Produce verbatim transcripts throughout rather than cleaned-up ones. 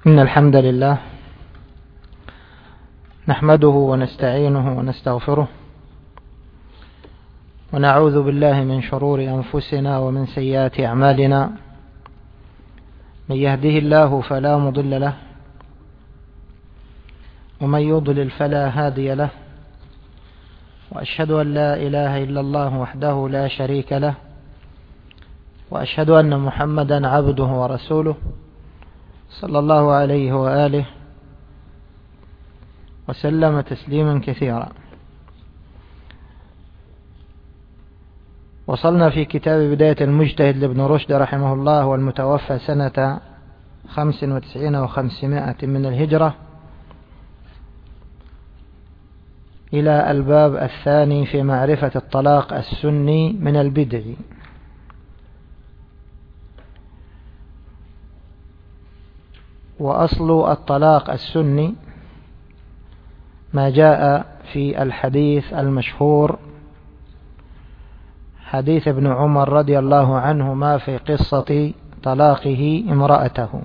إن الحمد لله نحمده ونستعينه ونستغفره ونعوذ بالله من شرور أنفسنا ومن سيئات أعمالنا. من يهده الله فلا مضل له ومن يضلل فلا هادي له، وأشهد أن لا إله إلا الله وحده لا شريك له، وأشهد أن محمدا عبده ورسوله صلى الله عليه وآله وسلم تسليما كثيرا. وصلنا في كتاب بداية المجتهد لابن رشد رحمه الله، والمتوفى سنة خمس وتسعين وخمسمائة من الهجرة، إلى الباب الثاني في معرفة الطلاق السني من البدع. وأصل الطلاق السني ما جاء في الحديث المشهور، حديث ابن عمر رضي الله عنهما في قصة طلاقه امرأته.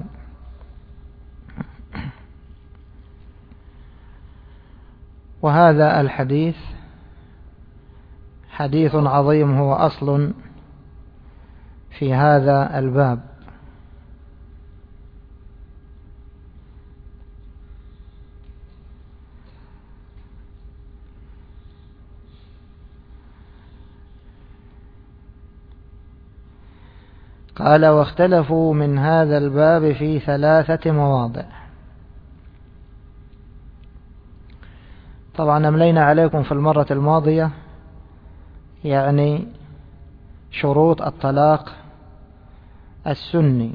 وهذا الحديث حديث عظيم، هو أصل في هذا الباب. قال: واختلفوا من هذا الباب في ثلاثة مواضع. طبعا أملينا عليكم في المرة الماضية يعني شروط الطلاق السني،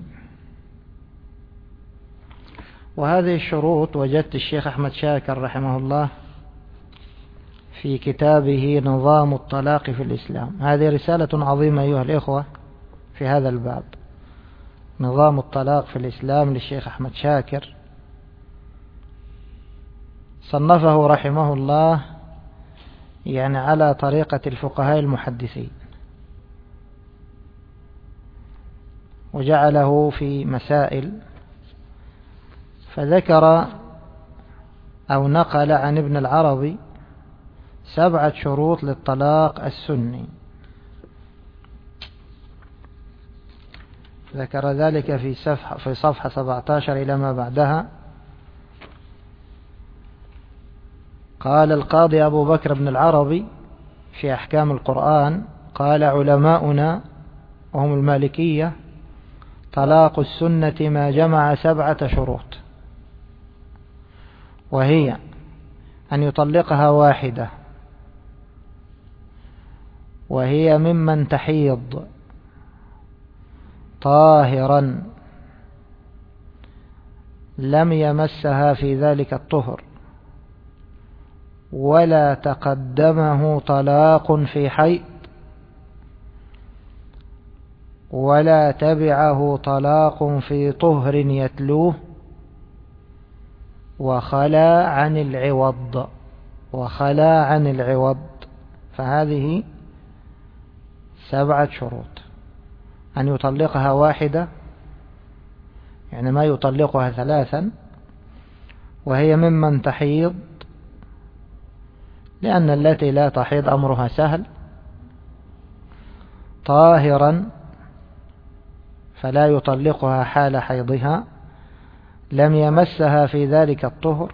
وهذه الشروط وجدت الشيخ أحمد شاكر رحمه الله في كتابه نظام الطلاق في الإسلام. هذه رسالة عظيمة أيها الإخوة في هذا الباب، نظام الطلاق في الإسلام للشيخ أحمد شاكر، صنفه رحمه الله يعني على طريقة الفقهاء المحدثين، وجعله في مسائل، فذكر أو نقل عن ابن العربي سبعة شروط للطلاق السني، ذكر ذلك في صفحة في صفحة سبعة عشر إلى ما بعدها. قال القاضي أبو بكر بن العربي في أحكام القرآن: قال علماؤنا وهم المالكية: طلاق السنة ما جمع سبعة شروط، وهي أن يطلقها واحدة، وهي ممن تحيض طاهرا لم يمسها في ذلك الطهر، ولا تقدمه طلاق في حيض، ولا تبعه طلاق في طهر يتلوه، وخلا عن العوض وخلا عن العوض فهذه سبعة شروط: أن يطلقها واحدة، يعني ما يطلقها ثلاثا، وهي ممن تحيض، لأن التي لا تحيض أمرها سهل، طاهرا فلا يطلقها حال حيضها، لم يمسها في ذلك الطهر،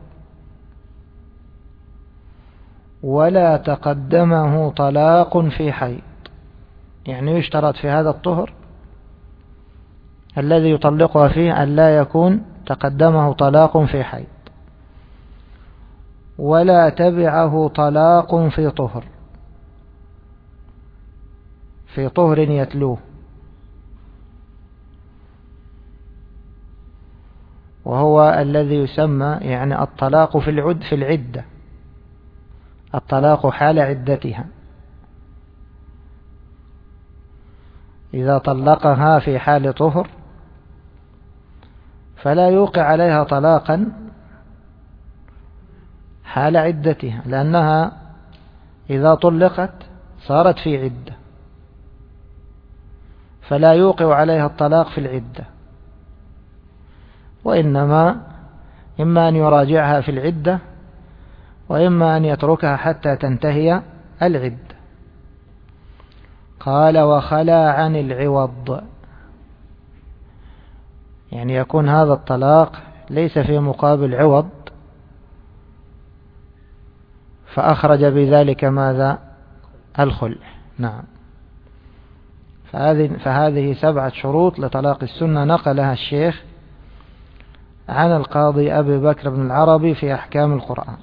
ولا تقدمه طلاق في حيض، يعني يشترط في هذا الطهر الذي يطلقها فيه أن لا يكون تقدمه طلاق في حيض، ولا تبعه طلاق في طهر في طهر يتلوه، وهو الذي يسمى يعني الطلاق في العد في العدة، الطلاق حال عدتها. إذا طلقها في حال طهر فلا يوقع عليها طلاقا حال عدتها، لأنها إذا طلقت صارت في عدة، فلا يوقع عليها الطلاق في العدة. وإنما إما أن يراجعها في العدة وإما أن يتركها حتى تنتهي العدة. قال وخلا عن العوض، يعني يكون هذا الطلاق ليس في مقابل عوض، فأخرج بذلك ماذا؟ الخلع. نعم. فهذه, فهذه سبعة شروط لطلاق السنة نقلها الشيخ عن القاضي أبي بكر بن العربي في أحكام القرآن.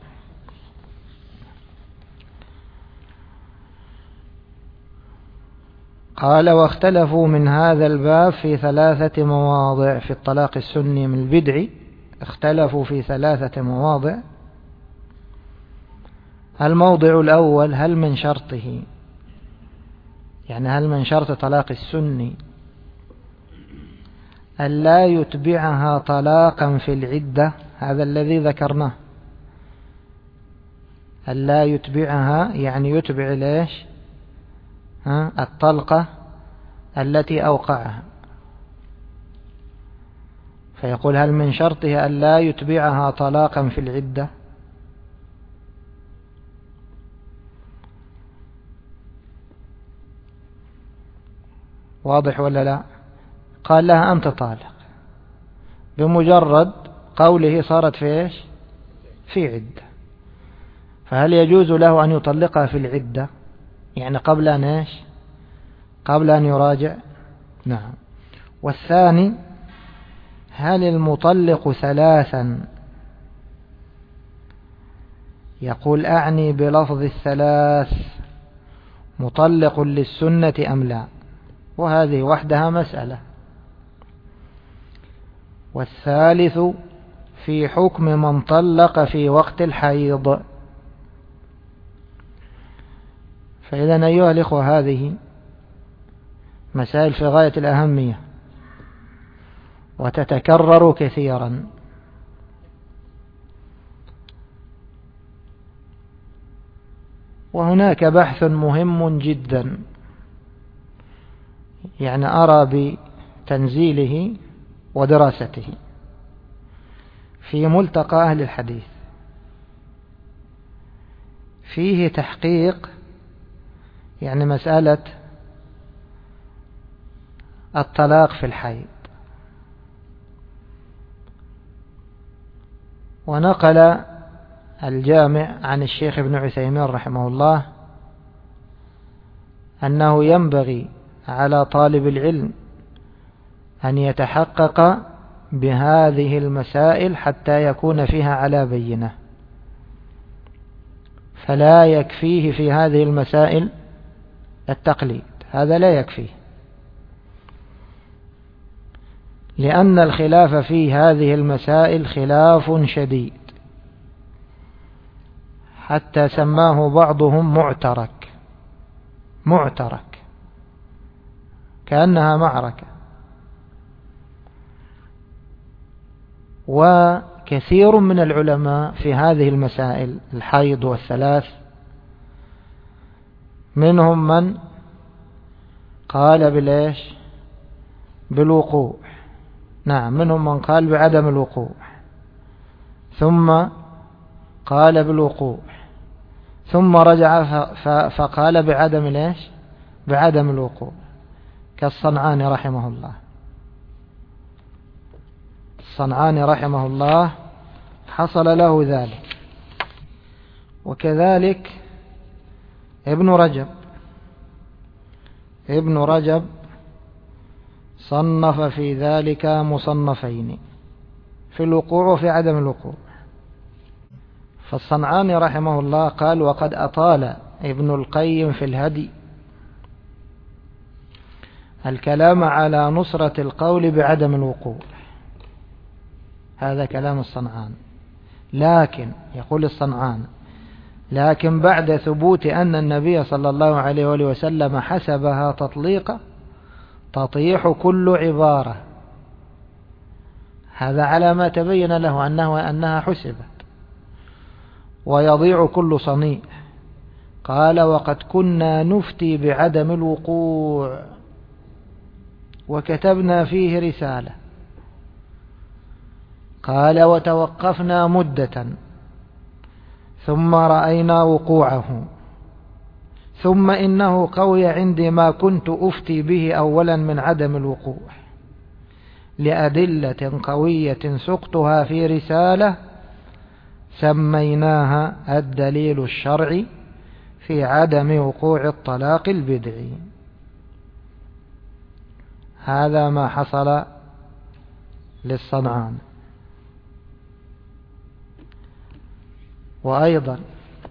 قال واختلفوا من هذا الباب في ثلاثة مواضع في الطلاق السني من البدع، اختلفوا في ثلاثة مواضع. الموضع الأول هل من شرطه، يعني هل من شرط طلاق السني ألا يتبعها طلاقا في العدة، هذا الذي ذكرناه، ألا يتبعها يعني يتبع ليش ها الطلقة التي أوقعها، فيقول هل من شرطه ألا يتبعها طلاقا في العدة؟ واضح ولا لا؟ قال لها أنت طالق، بمجرد قوله صارت في إيش؟ في عدة. فهل يجوز له أن يطلقها في العدة، يعني قبل أن إيش؟ قبل أن يراجع؟ نعم. والثاني هل المطلق ثلاثا، يقول أعني بلفظ الثلاث مطلق للسنة أم لا، وهذه وحدها مسألة. والثالث في حكم من طلق في وقت الحيض. فإذا أيها الإخوة هذه مسائل في غاية الأهمية وتتكرر كثيرا، وهناك بحث مهم جدا يعني أرى بتنزيله ودراسته في ملتقى أهل الحديث، فيه تحقيق يعني مسألة الطلاق في الحيض. ونقل الجامع عن الشيخ ابن عثيمين رحمه الله أنه ينبغي على طالب العلم أن يتحقق بهذه المسائل حتى يكون فيها على بينة، فلا يكفيه في هذه المسائل التقليد، هذا لا يكفيه، لأن الخلاف في هذه المسائل خلاف شديد، حتى سماه بعضهم معترك، معترك كأنها معركة. وكثير من العلماء في هذه المسائل الحيض والثلاث منهم من قال بالإيش؟ بالوقوع. نعم، منهم من قال بعدم الوقوع، ثم قال بالوقوع، ثم رجع فقال بعدم الإيش؟ بعدم الوقوع، كالصنعاني رحمه الله. الصنعاني رحمه الله حصل له ذلك، وكذلك ابن رجب ابن رجب صنف في ذلك مصنفين، في الوقوع وفي عدم الوقوع. فالصنعاني رحمه الله قال وقد أطال ابن القيم في الهدي الكلام على نصرة القول بعدم الوقوع، هذا كلام الصنعاني. لكن يقول الصنعاني لكن بعد ثبوت أن النبي صلى الله عليه وآله وسلم حسبها تطليقا تطيح كل عبارة، هذا على ما تبين له أنه أنها حسبت، ويضيع كل صنيع. قال وقد كنا نفتي بعدم قال وتوقفنا مدة ثم رأينا وقوعه، ثم إنه قوي عندي ما كنت أفتي به أولا من عدم الوقوع لأدلة قوية سقتها في رسالة سميناها الدليل الشرعي في عدم وقوع الطلاق البدعي. هذا ما حصل للصنعان. وأيضا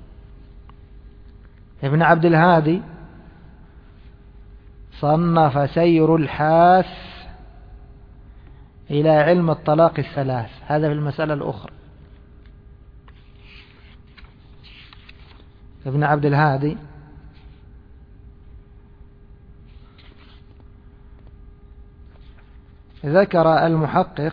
ابن عبد الهادي صنف سير الحاث إلى علم الطلاق الثلاث، هذا في المسألة الأخرى. ابن عبد الهادي ذكر المحقق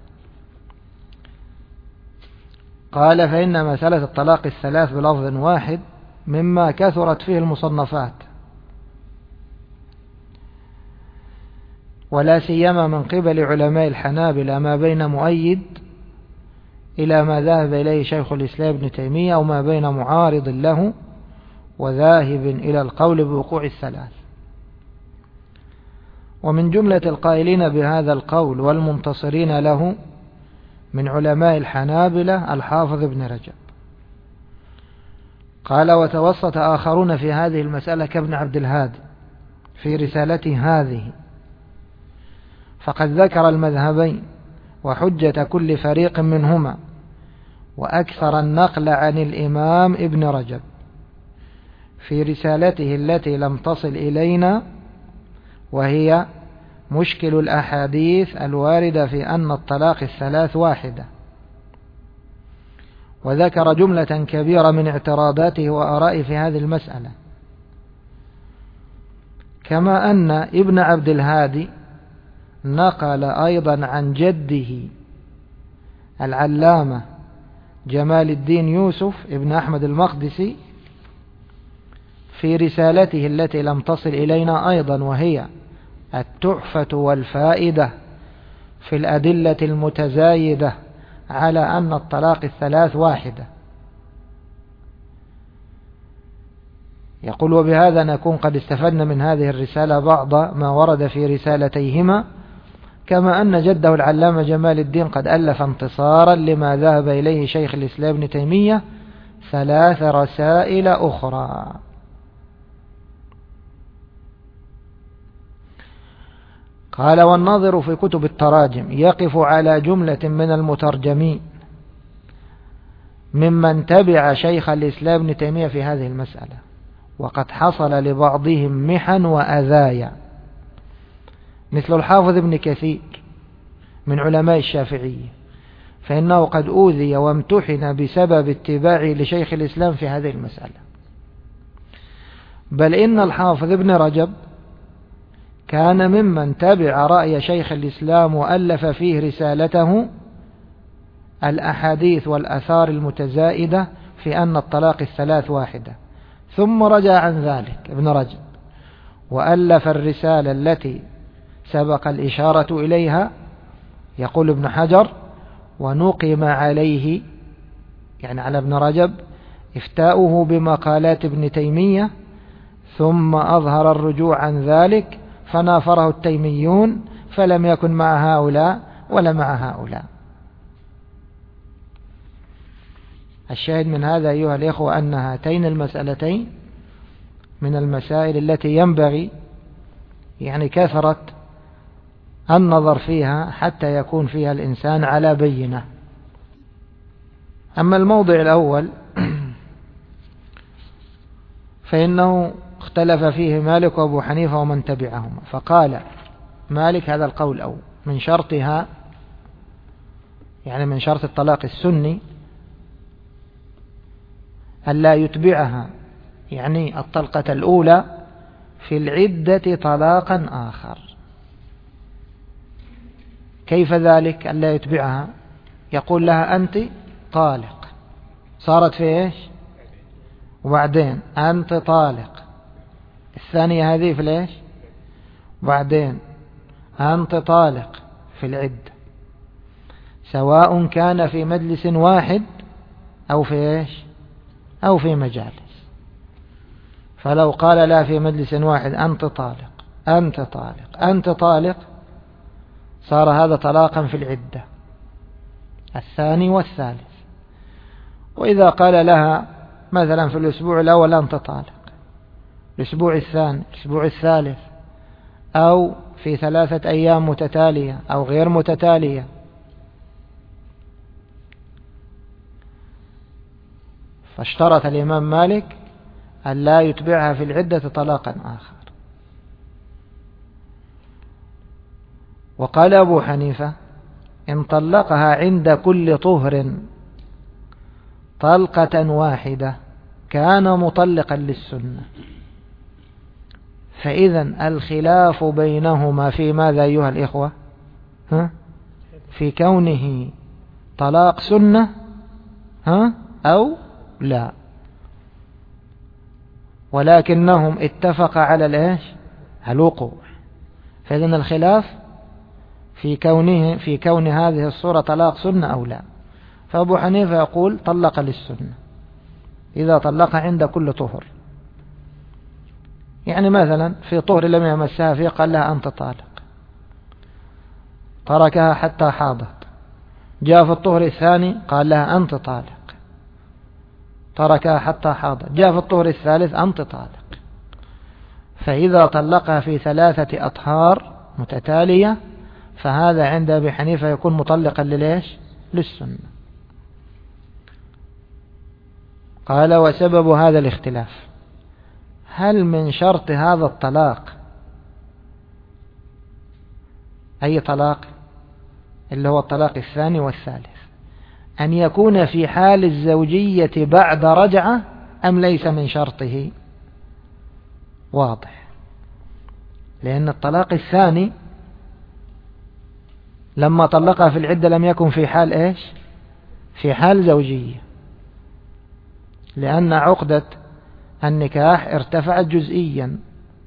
قال فإن مسألة الطلاق الثلاث بلفظ واحد مما كثرت فيه المصنفات، ولا سيما من قبل علماء الحنابلة ما بين مؤيد إلى ما ذهب إليه شيخ الإسلام ابن تيمية، أو ما بين معارض له وذاهب إلى القول بوقوع الثلاث. ومن جملة القائلين بهذا القول والمنتصرين له من علماء الحنابلة الحافظ ابن رجب. قال وتوسط آخرون في هذه المسألة كابن عبد الهادي في رسالته هذه، فقد ذكر المذهبين وحجة كل فريق منهما، وأكثر النقل عن الإمام ابن رجب في رسالته التي لم تصل إلينا، وهي مشكل الأحاديث الواردة في أن الطلاق الثلاث واحدة، وذكر جملة كبيرة من اعتراضاته وآرائه في هذه المسألة. كما أن ابن عبد الهادي نقل أيضا عن جده العلامة جمال الدين يوسف ابن أحمد المقدسي في رسالته التي لم تصل إلينا أيضا، وهي التحفة والفائدة في الأدلة المتزايدة على أن الطلاق الثلاث واحدة. يقول وبهذا نكون قد استفدنا من هذه الرسالة بعض ما ورد في رسالتيهما، كما أن جده العلامة جمال الدين قد ألف انتصارا لما ذهب إليه شيخ الإسلام ابن تيمية ثلاث رسائل أخرى. قال والناظر في كتب التراجم يقف على جملة من المترجمين ممن تبع شيخ الإسلام ابن تيمية في هذه المسألة، وقد حصل لبعضهم محن وأذايا، مثل الحافظ ابن كثير من علماء الشافعية، فإنه قد أوذي وامتحن بسبب اتباعه لشيخ الإسلام في هذه المسألة. بل إن الحافظ ابن رجب كان ممن تبع رأي شيخ الإسلام وألف فيه رسالته الأحاديث والأثار المتزائدة في أن الطلاق الثلاث واحدة، ثم رجع عن ذلك ابن رجب وألف الرسالة التي سبق الإشارة إليها. يقول ابن حجر ونقم عليه، يعني على ابن رجب، إفتاؤه بمقالات ابن تيمية، ثم أظهر الرجوع عن ذلك فنافره التيميون، فلم يكن مع هؤلاء ولا مع هؤلاء. الشاهد من هذا أيها الإخوة أن هاتين المسألتين من المسائل التي ينبغي يعني كثرة النظر فيها حتى يكون فيها الإنسان على بينة. أما الموضع الأول فإنه اختلف فيه مالك وأبو حنيفة ومن تبعهما. فقال مالك هذا القول الأول من شرطها، يعني من شرط الطلاق السني، ألا يتبعها يعني الطلقة الأولى في العدة طلاقا آخر. كيف ذلك ألا يتبعها؟ يقول لها أنت طالق، صارت في إيش؟ وبعدين أنت طالق، الثانية هذه في ليش؟ وبعدين أنت طالق في العدة، سواء كان في مجلس واحد أو في إيش أو في مجالس. فلو قال لا في مجلس واحد أنت طالق أنت طالق أنت طالق، صار هذا طلاقا في العدة الثاني والثالث. وإذا قال لها مثلا في الأسبوع الأول أنت طالق، الأسبوع الثاني الأسبوع الثالث، أو في ثلاثة أيام متتالية أو غير متتالية، فاشترط الإمام مالك أن لا يتبعها في العدة طلاقا آخر. وقال أبو حنيفة إن طلقها عند كل طهر طلقة واحدة كان مطلقا للسنة. فإذا الخلاف بينهما في ماذا أيها الإخوة؟ ها؟ في كونه طلاق سنة ها؟ أو لا، ولكنهم اتفق على الإيش؟ الوقوع. فإذا الخلاف في كونه في كون هذه الصورة طلاق سنة أو لا. فأبو حنيفة يقول طلق للسنة إذا طلق عند كل طهر. يعني مثلا في طهر لم يمسها فيه قال لها أنت طالق، تركها حتى حاضت، جاء في الطهر الثاني قال لها أنت طالق، تركها حتى حاضت، جاء في الطهر الثالث أنت طالق. فإذا طلقها في ثلاثة أطهار متتالية فهذا عند أبي حنيفة يكون مطلقا لليش؟ للسنة. قال وسبب هذا الاختلاف هل من شرط هذا الطلاق أي طلاق اللي هو الطلاق الثاني والثالث أن يكون في حال الزوجية بعد رجعة أم ليس من شرطه؟ واضح، لأن الطلاق الثاني لما طلقها في العدة لم يكن في حال إيش؟ في حال زوجية، لأن عقدة النكاح ارتفعت جزئيا.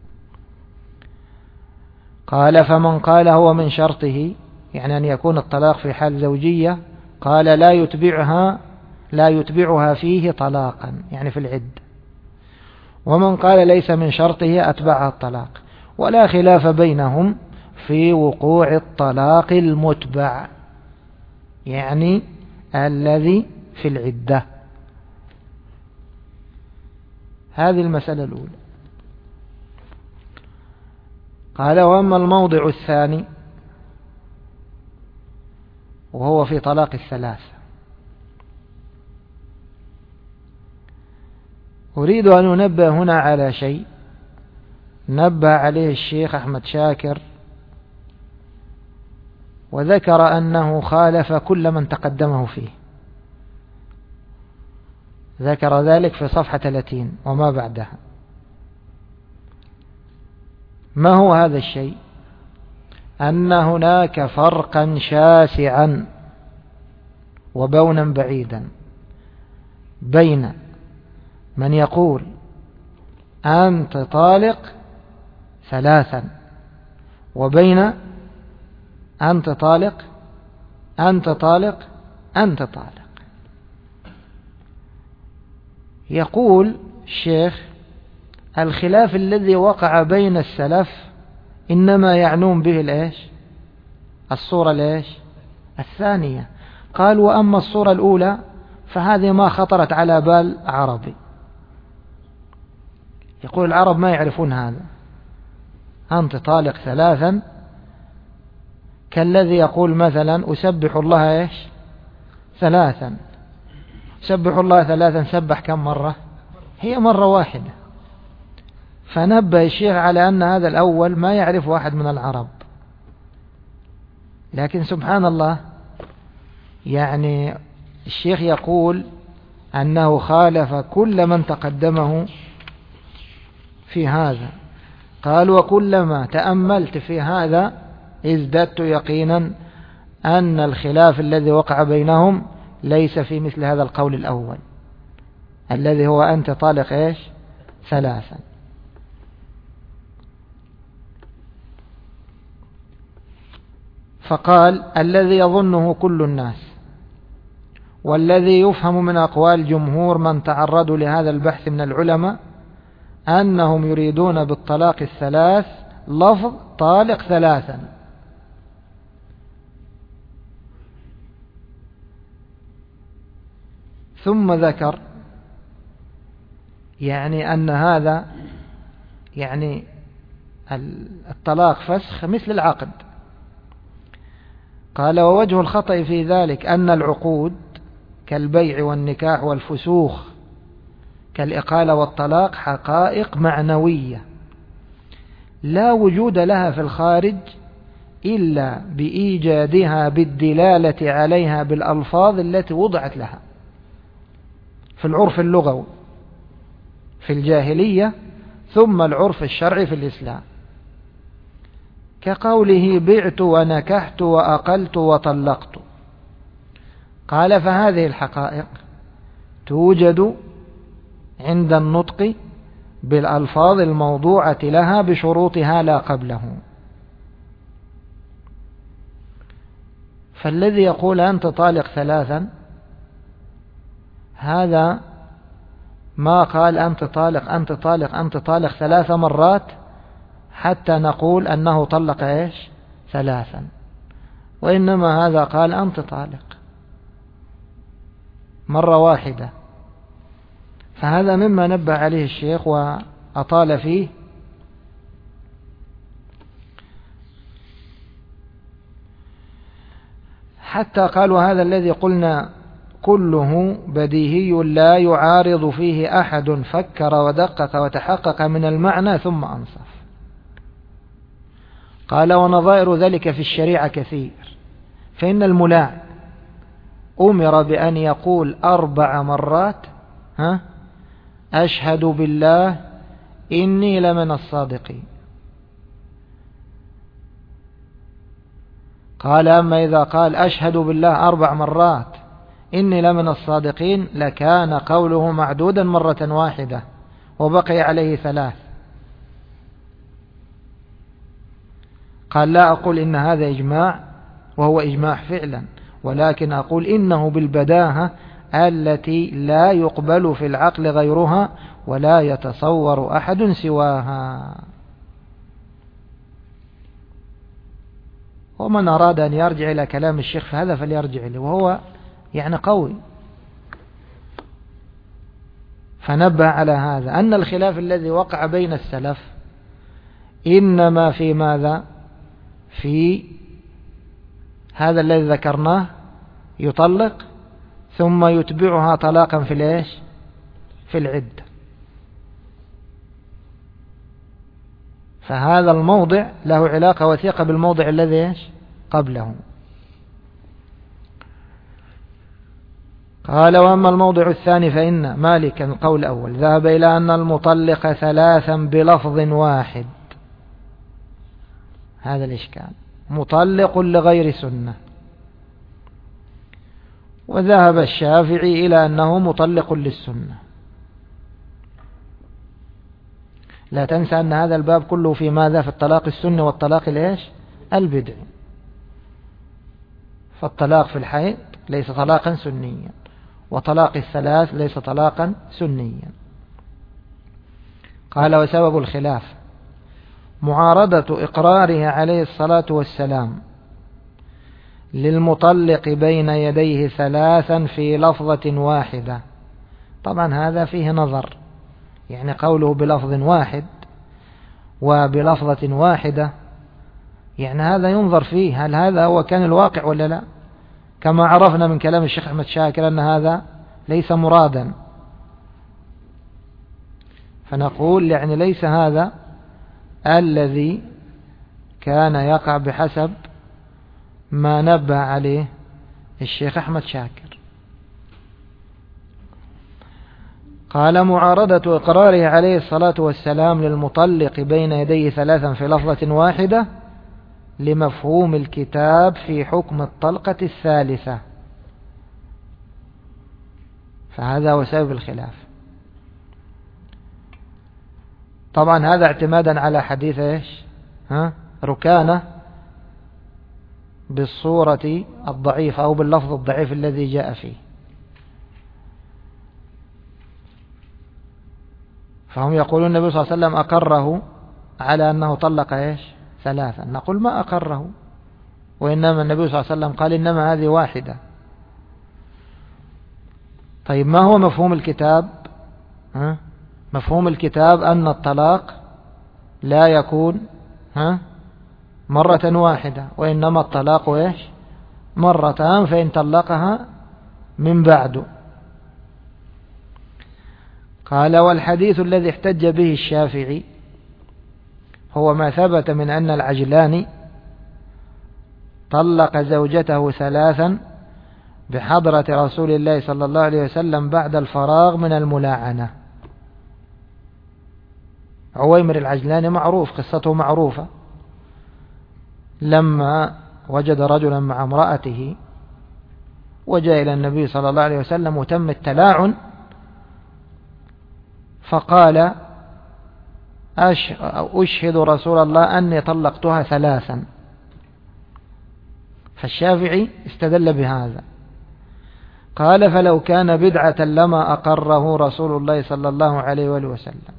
قال فمن قال هو من شرطه يعني أن يكون الطلاق في حال زوجية قال لا يتبعها لا يتبعها فيه طلاقا يعني في العدة. ومن قال ليس من شرطه أتبعها الطلاق. ولا خلاف بينهم في وقوع الطلاق المتبع يعني الذي في العدة. هذه المسألة الأولى. قال وأما الموضع الثاني وهو في طلاق الثلاث، أريد أن أنبه هنا على شيء نبه عليه الشيخ أحمد شاكر وذكر أنه خالف كل من تقدمه فيه، ذكر ذلك في صفحة ثلاثين وما بعدها. ما هو هذا الشيء؟ أن هناك فرقا شاسعا وبونا بعيدا بين من يقول أنت طالق ثلاثا وبين أنت طالق أنت طالق أنت طالق. يقول الشيخ الخلاف الذي وقع بين السلف إنما يعنون به الإيش؟ الصورة الإيش؟ الثانية. قال وأما الصورة الأولى فهذه ما خطرت على بال عربي. يقول العرب ما يعرفون هذا، أنت طالق ثلاثا كالذي يقول مثلا أسبح الله إيش؟ ثلاثا. سبح الله ثلاثا سبح كم مرة؟ هي مرة واحدة. فنبه الشيخ على أن هذا الأول ما يعرف واحد من العرب، لكن سبحان الله يعني الشيخ يقول أنه خالف كل من تقدمه في هذا. قال وكلما تأملت في هذا ازددت يقينا أن الخلاف الذي وقع بينهم ليس في مثل هذا القول الأول الذي هو أنت طالق إيش؟ ثلاثا. فقال الذي يظنه كل الناس والذي يفهم من أقوال جمهور من تعرضوا لهذا البحث من العلماء أنهم يريدون بالطلاق الثلاث لفظ طالق ثلاثا. ثم ذكر يعني أن هذا يعني الطلاق فسخ مثل العقد. قال ووجه الخطأ في ذلك أن العقود كالبيع والنكاح والفسوخ كالإقالة والطلاق حقائق معنوية لا وجود لها في الخارج إلا بإيجادها بالدلالة عليها بالألفاظ التي وضعت لها في العرف اللغوي في الجاهلية ثم العرف الشرعي في الإسلام، كقوله بعت ونكحت وأقلت وطلقت. قال فهذه الحقائق توجد عند النطق بالألفاظ الموضوعة لها بشروطها لا قبله. فالذي يقول أنت طالق ثلاثا هذا ما قال أنت طالق أنت طالق أنت طالق ثلاث مرات حتى نقول أنه طلق إيش ثلاثا، وإنما هذا قال أنت طالق مرة واحدة. فهذا مما نبه عليه الشيخ وأطال فيه. حتى قالوا هذا الذي قلنا كله بديهي لا يعارض فيه أحد فكر ودقق وتحقق من المعنى ثم أنصف. قال ونظائر ذلك في الشريعة كثير، فإن الملاع أمر بأن يقول أربع مرات ها أشهد بالله إني لمن الصادقين. قال أما إذا قال أشهد بالله أربع مرات إني لمن الصادقين لكان قوله معدودا مرة واحدة وبقي عليه ثلاث. قال لا أقول إن هذا إجماع وهو إجماع فعلا، ولكن أقول إنه بالبداهة التي لا يقبل في العقل غيرها ولا يتصور أحد سواها. ومن أراد أن يرجع إلى كلام الشيخ فهذا فليرجع إليه، وهو يعني قوي. فنبه على هذا أن الخلاف الذي وقع بين السلف إنما في ماذا؟ في هذا الذي ذكرناه يطلق ثم يتبعها طلاقا في الإيش؟ في العدة. فهذا الموضع له علاقة وثيقة بالموضع الذي إيش؟ قبله. قال وأما الموضع الثاني فإن مالكا القول الأول ذهب إلى أن المطلق ثلاثا بلفظ واحد. هذا الإشكال مطلق لغير سنة. وذهب الشافعي إلى أنه مطلق للسنة. لا تنسى أن هذا الباب كله في ماذا؟ في الطلاق السني والطلاق الإيش؟ البدعي. فالطلاق في الحيض ليس طلاقا سنيا، وطلاق الثلاث ليس طلاقا سنيا. قال وسبب الخلاف معارضة إقراره عليه الصلاة والسلام للمطلق بين يديه ثلاثا في لفظة واحدة. طبعا هذا فيه نظر، يعني قوله بلفظ واحد وبلفظة واحدة يعني هذا ينظر فيه هل هذا هو كان الواقع ولا لا، كما عرفنا من كلام الشيخ أحمد شاكر أن هذا ليس مرادا. فنقول يعني ليس هذا الذي كان يقع بحسب ما نبه عليه الشيخ أحمد شاكر. قال معارضة إقراره عليه الصلاة والسلام للمطلق بين يديه ثلاثا في لفظة واحدة لمفهوم الكتاب في حكم الطلقة الثالثة. فهذا هو سبب الخلاف. طبعا هذا اعتمادا على حديث ايش؟ ها؟ ركانة بالصورة الضعيفة أو باللفظ الضعيف الذي جاء فيه. فهم يقولون النبي صلى الله عليه وسلم أقره على أنه طلق إيش ثلاثا، نقول ما أقره، وإنما النبي صلى الله عليه وسلم قال إنما هذه واحدة. طيب ما هو مفهوم الكتاب؟ ها؟ مفهوم الكتاب أن الطلاق لا يكون ها مرة واحدة، وإنما الطلاق إيش مرتان، فإن طلقها من بعد. قال والحديث الذي احتج به الشافعي هو ما ثبت من أن العجلاني طلق زوجته ثلاثا بحضرة رسول الله صلى الله عليه وسلم بعد الفراغ من الملاعنة. عويمر العجلاني معروف، قصته معروفة، لما وجد رجلا مع امرأته وجاء إلى النبي صلى الله عليه وسلم وتم التلاعن، فقال أشهد رسول الله أني طلقتها ثلاثا. فالشافعي استدل بهذا، قال فلو كان بدعة لما أقره رسول الله صلى الله عليه وآله وسلم.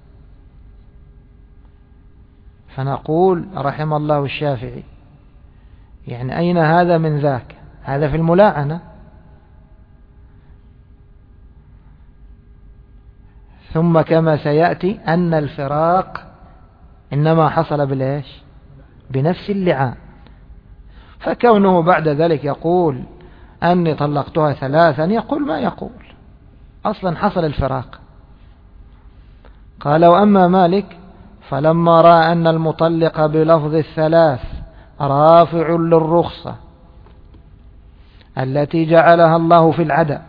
فنقول رحم الله الشافعي، يعني أين هذا من ذاك؟ هذا في الملاعنة. ثم كما سيأتي أن الفراق إنما حصل بالإيش بنفس اللعان، فكونه بعد ذلك يقول أني طلقتها ثلاثا يقول ما يقول، أصلا حصل الفراق. قال وأما مالك فلما رأى أن المطلق بلفظ الثلاث رافع للرخصة التي جعلها الله في العدد،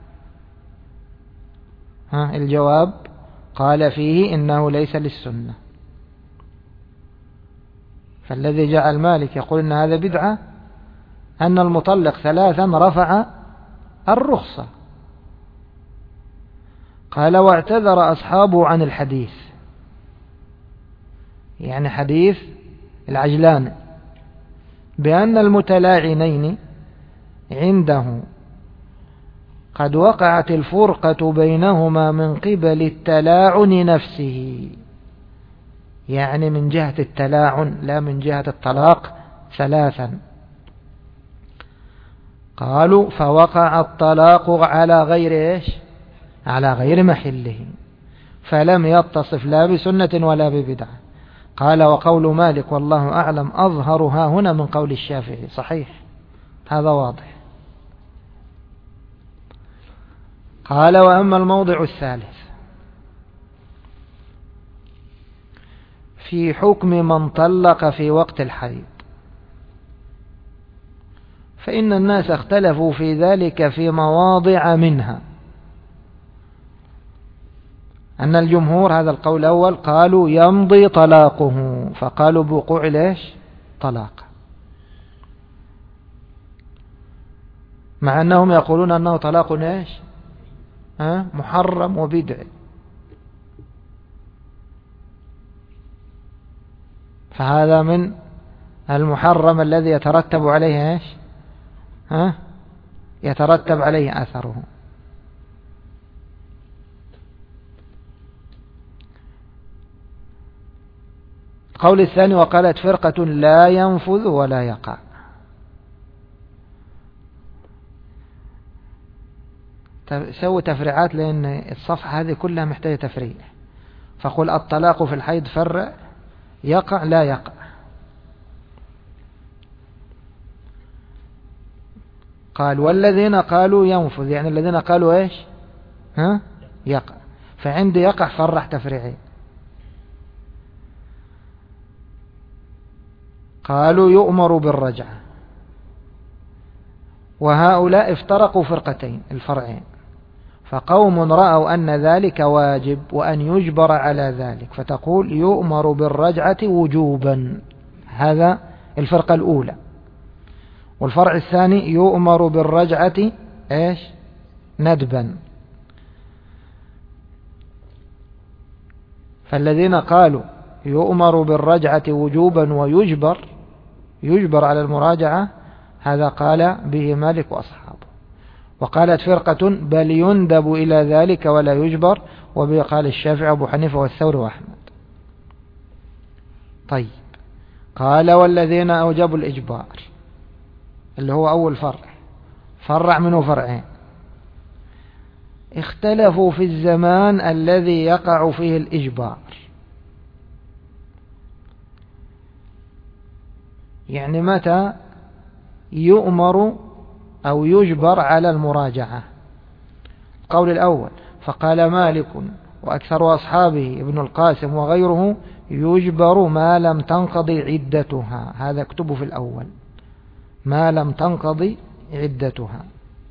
ها الجواب قال فيه إنه ليس للسنة. فالذي جعل مالك يقول إن هذا بدعة أن المطلق ثلاثا رفع الرخصة. قال واعتذر أصحابه عن الحديث، يعني حديث العجلان، بأن المتلاعنين عنده قد وقعت الفرقة بينهما من قبل التلاعن نفسه، يعني من جهة التلاعن لا من جهة الطلاق ثلاثا. قالوا فوقع الطلاق على غير إيش على غير محله، فلم يتصف لا بسنة ولا ببدعة. قال وقول مالك والله أعلم أظهر ها هنا من قول الشافعي. صحيح، هذا واضح. قال وأما الموضع الثالث في حكم من طلق في وقت الحيض، فإن الناس اختلفوا في ذلك في مواضع منها. أن الجمهور هذا القول الأول قالوا يمضي طلاقه، فقالوا بوقوع ليش طلاق، مع أنهم يقولون أنه طلاق ايش ها محرم وبدعي. فهذا من المحرم الذي يترتب عليه ايش ها يترتب عليه أثره. القول الثاني وقالت فرقة لا ينفذ ولا يقع. سووا تفريعات لأن الصفحة هذه كلها محتاجة تفريع، فقل الطلاق في الحيض فرع يقع لا يقع. قال والذين قالوا ينفذ، يعني الذين قالوا ايش ها يقع، فعندي يقع فرح تفريعين. قالوا يؤمر بالرجعة، وهؤلاء افترقوا فرقتين الفرعين، فقوم رأوا أن ذلك واجب وأن يجبر على ذلك، فتقول يؤمر بالرجعة وجوبا، هذا الفرقة الأولى. والفرع الثاني يؤمر بالرجعة ايش ندبا. فالذين قالوا يؤمر بالرجعة وجوبا ويجبر يجبر على المراجعة، هذا قال به مالك وأصحابه. وقالت فرقة بل يندب إلى ذلك ولا يجبر، وبه قال الشافعي أبو حنيفة والثوري وأحمد. طيب، قال والذين أوجبوا الإجبار اللي هو أول فرع، فرع منه فرعين، اختلفوا في الزمان الذي يقع فيه الإجبار. يعني متى يؤمر أو يجبر على المراجعة. القول الأول فقال مالك وأكثر أصحابه ابن القاسم وغيره يجبر ما لم تنقضي عدتها. هذا اكتبه في الأول، ما لم تنقضي عدتها.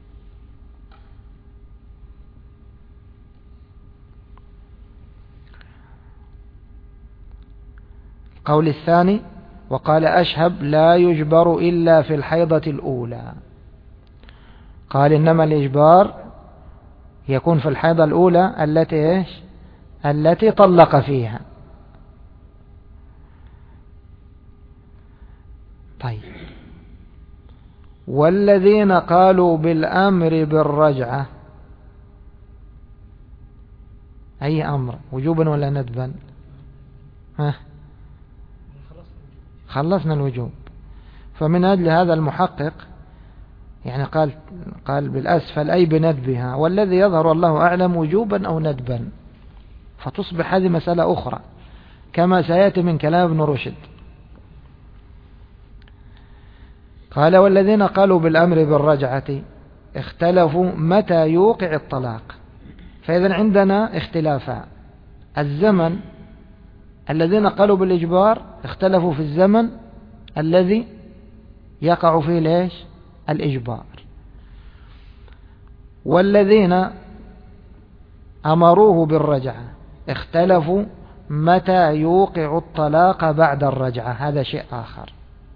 القول الثاني وقال أشهب لا يجبر إلا في الحيضة الأولى. قال إنما الإجبار يكون في الحيضة الأولى التي إيش؟ التي طلق فيها. طيب، والذين قالوا بالأمر بالرجعة، أي أمر، وجوبا ولا ندبا؟ ها، خلصنا الوجوب. فمن أجل هذا المحقق يعني قال قال بالأسفل أي بندبها، والذي يظهر الله أعلم وجوبا أو ندبا، فتصبح هذه مسألة أخرى كما سيأتي من كلام ابن رشد. قال والذين قالوا بالأمر بالرجعة اختلفوا متى يوقع الطلاق. فإذا عندنا اختلافا. الزمن، الذين قالوا بالإجبار اختلفوا في الزمن الذي يقع فيه ليش الإجبار. والذين أمروه بالرجعة اختلفوا متى يوقع الطلاق بعد الرجعة، هذا شيء آخر.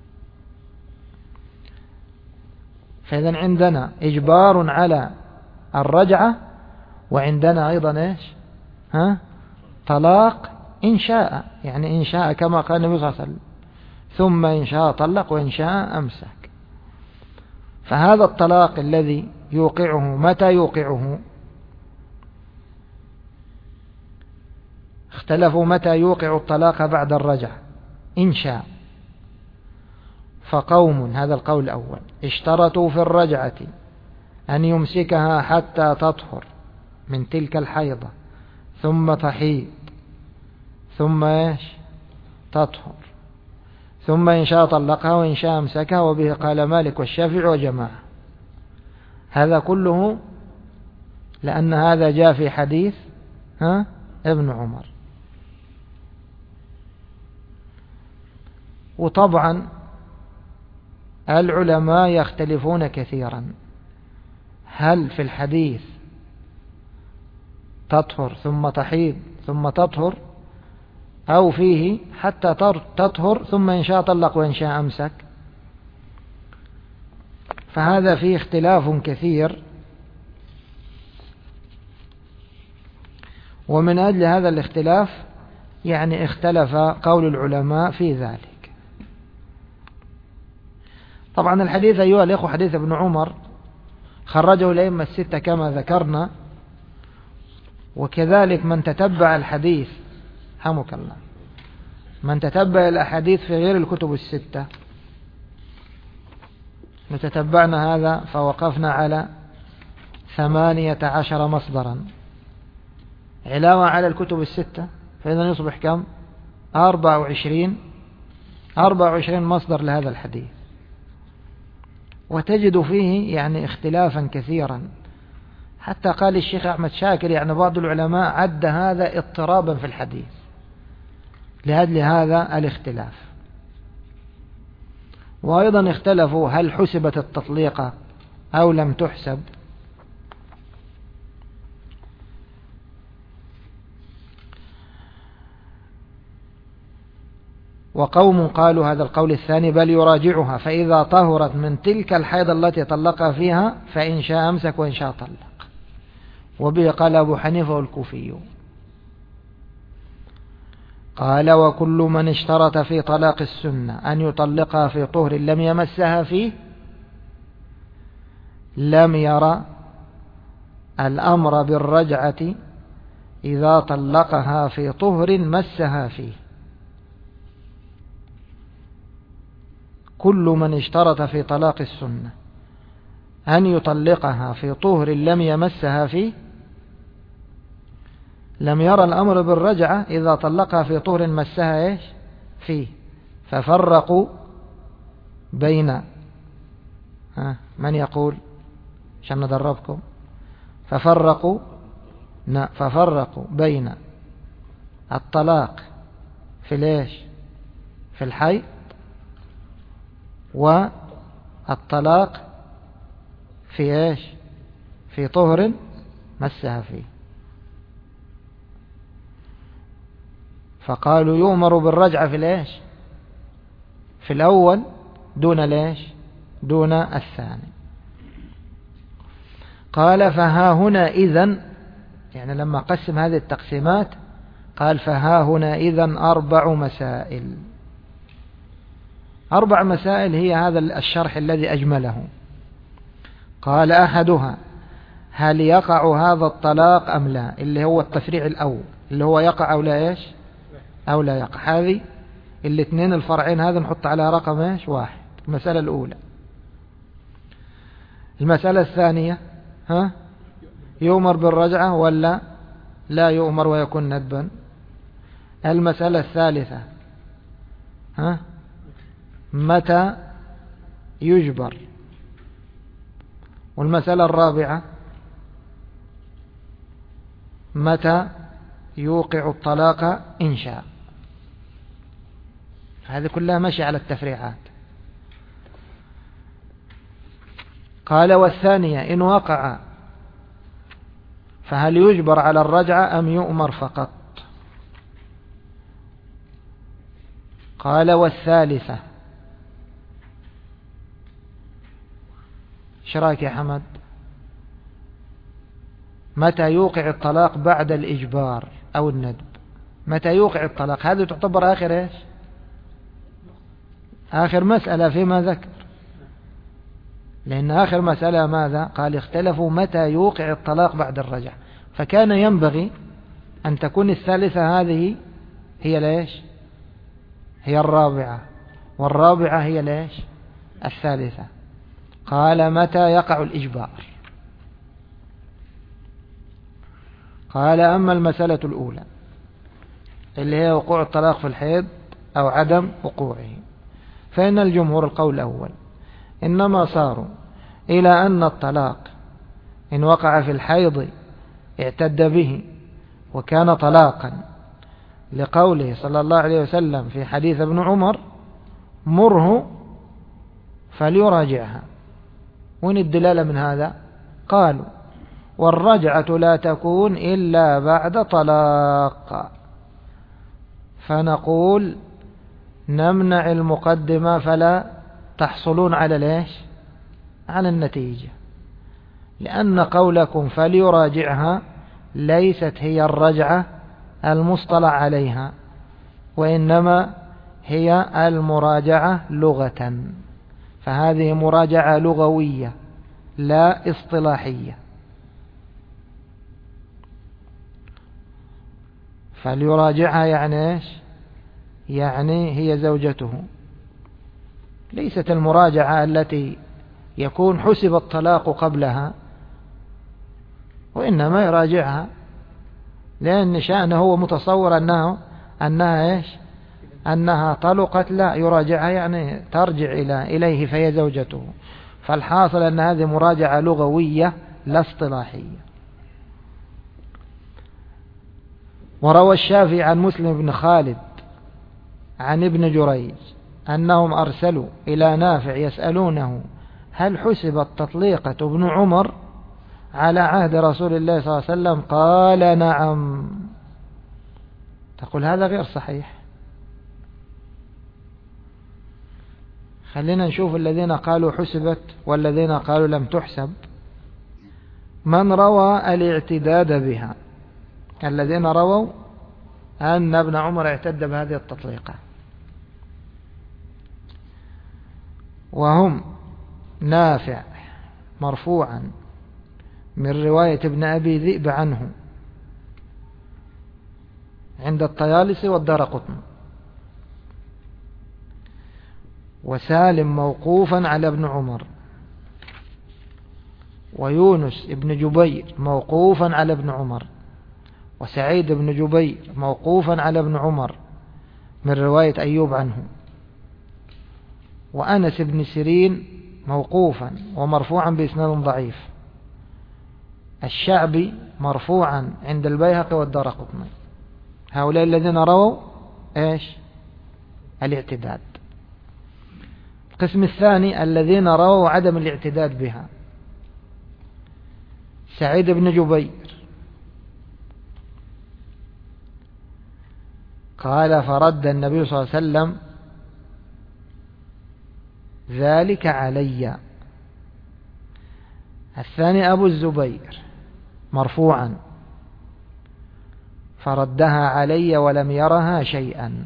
فإذا عندنا إجبار على الرجعة، وعندنا أيضا إيش ها طلاق إن شاء، يعني إن شاء كما قال النبي صلى الله عليه وسلم، ثم إن شاء طلق وإن شاء أمسك. فهذا الطلاق الذي يوقعه متى يوقعه؟ اختلفوا متى يوقع الطلاق بعد الرجعة إن شاء. فقوم، هذا القول الأول، اشترطوا في الرجعة أن يمسكها حتى تطهر من تلك الحيضة ثم تحيض ثم ايش تطهر ثم إن شاء طلقها وإن شاء امسكها، وبه قال مالك والشافعي وجماعة. هذا كله لأن هذا جاء في حديث ها ابن عمر. وطبعا العلماء يختلفون كثيرا، هل في الحديث تطهر ثم تحيض ثم تطهر، أو فيه حتى تطهر ثم إن شاء طلق وإن شاء أمسك. فهذا فيه اختلاف كثير، ومن أجل هذا الاختلاف يعني اختلف قول العلماء في ذلك. طبعا الحديث أيها الأخوة حديث ابن عمر خرجه الأئمة الستة كما ذكرنا، وكذلك من تتبع الحديث حمك الله من تتبع الأحاديث في غير الكتب الستة، نتتبعنا هذا فوقفنا على ثمانية عشر مصدرا علاوة على الكتب الستة، فإذا يصبح كم؟ أربع وعشرين أربع وعشرين مصدر لهذا الحديث. وتجد فيه يعني اختلافا كثيرا، حتى قال الشيخ أحمد شاكر يعني بعض العلماء عد هذا اضطرابا في الحديث لأجل هذا الاختلاف. وأيضا اختلفوا هل حسبت التطليقة أو لم تحسب. وقوم قالوا هذا القول الثاني بل يراجعها، فإذا طهرت من تلك الحيض التي طلقها فيها فإن شاء أمسك وإن شاء طلق. وبه قال أبو حنيفة والكوفي. قال وكل من اشترط في طلاق السنة أن يطلقها في طهر لم يمسها فيه لم يرى الأمر بالرجعة إذا طلقها في طهر مسها فيه. كل من اشترط في طلاق السنة أن يطلقها في طهر لم يمسها فيه لم يرى الأمر بالرجعة إذا طلقها في طهر مسها إيش فيه. ففرقوا بين ها من يقول عشان ندربكم ففرقوا ففرقوا بين الطلاق في ليش في الحيض والطلاق في ايش في طهر مسها فيه. فقالوا يؤمر بالرجعة في ليش في الأول دون ليش دون الثاني. قال فها هنا إذن، يعني لما قسم هذه التقسيمات قال فها هنا إذن أربع مسائل. أربع مسائل هي هذا الشرح الذي أجمله. قال أحدها هل يقع هذا الطلاق أم لا، اللي هو التفريع الأول اللي هو يقع أو لا إيش أو لا يقع. هذه الاثنين الفرعين هذا نحط على رقم إيش واحد. المسألة الأولى. المسألة الثانية ها يؤمر بالرجعة ولا لا يؤمر ويكون ندبا. المسألة الثالثة ها متى يجبر. والمسألة الرابعة متى يوقع الطلاق إن شاء. هذه كلها ماشية على التفريعات. قال والثانية إن وقع فهل يجبر على الرجعة أم يؤمر فقط. قال والثالثة. ايش رايك يا حمد؟ متى يوقع الطلاق بعد الإجبار أو الندب. متى يوقع الطلاق هذه تعتبر آخر إيش آخر مسألة فيما ذكر، لأن آخر مسألة ماذا قال اختلفوا متى يوقع الطلاق بعد الرجعة. فكان ينبغي أن تكون الثالثة هذه هي ليش هي الرابعة، والرابعة هي ليش الثالثة. قال متى يقع الإجبار. قال أما المسألة الأولى اللي هي وقوع الطلاق في الحيض أو عدم وقوعه، فإن الجمهور القول الأول إنما صاروا إلى أن الطلاق إن وقع في الحيض اعتد به وكان طلاقا، لقوله صلى الله عليه وسلم في حديث ابن عمر مره فليراجعها. وين الدلالة من هذا؟ قالوا والرجعة لا تكون إلا بعد طلاق، فنقول نمنع المقدمة فلا تحصلون على ليش على النتيجة، لأن قولكم فليراجعها ليست هي الرجعة المصطلح عليها، وإنما هي المراجعة لغة، فهذه مراجعة لغوية لا اصطلاحية. فليراجعها يعني ايش؟ يعني هي زوجته، ليست المراجعة التي يكون حسب الطلاق قبلها، وإنما يراجعها لأن شأنه هو متصور أنه أنها إيش أنها طلقت، لا يراجعها يعني ترجع إلى إليه فهي زوجته. فالحاصل أن هذه مراجعة لغوية لا اصطلاحية. وروى الشافعي عن مسلم بن خالد عن ابن جريج أنهم أرسلوا إلى نافع يسألونه هل حسبت تطليقة ابن عمر على عهد رسول الله صلى الله عليه وسلم؟ قال نعم. تقول هذا غير صحيح. خلينا نشوف الذين قالوا حسبت والذين قالوا لم تحسب. من روى الاعتداد بها، الذين رووا أن ابن عمر اعتد بهذه التطليقة، وهم نافع مرفوعا من رواية ابن أبي ذئب عنه عند الطيالسي والدارقطني، وسالم موقوفا على ابن عمر، ويونس ابن جبير موقوفا على ابن عمر، وسعيد بن جبير موقوفا على ابن عمر من رواية أيوب عنه، وأنس بن سيرين موقوفا ومرفوعا بإسناد ضعيف، الشعبي مرفوعا عند البيهقي والدارقطني. هؤلاء الذين رووا ايش؟ الاعتداد. القسم الثاني الذين رووا عدم الاعتداد بها: سعيد بن جبير قال فرد النبي صلى الله عليه وسلم ذلك علي. الثاني أبو الزبير مرفوعا فردها علي ولم يرها شيئا.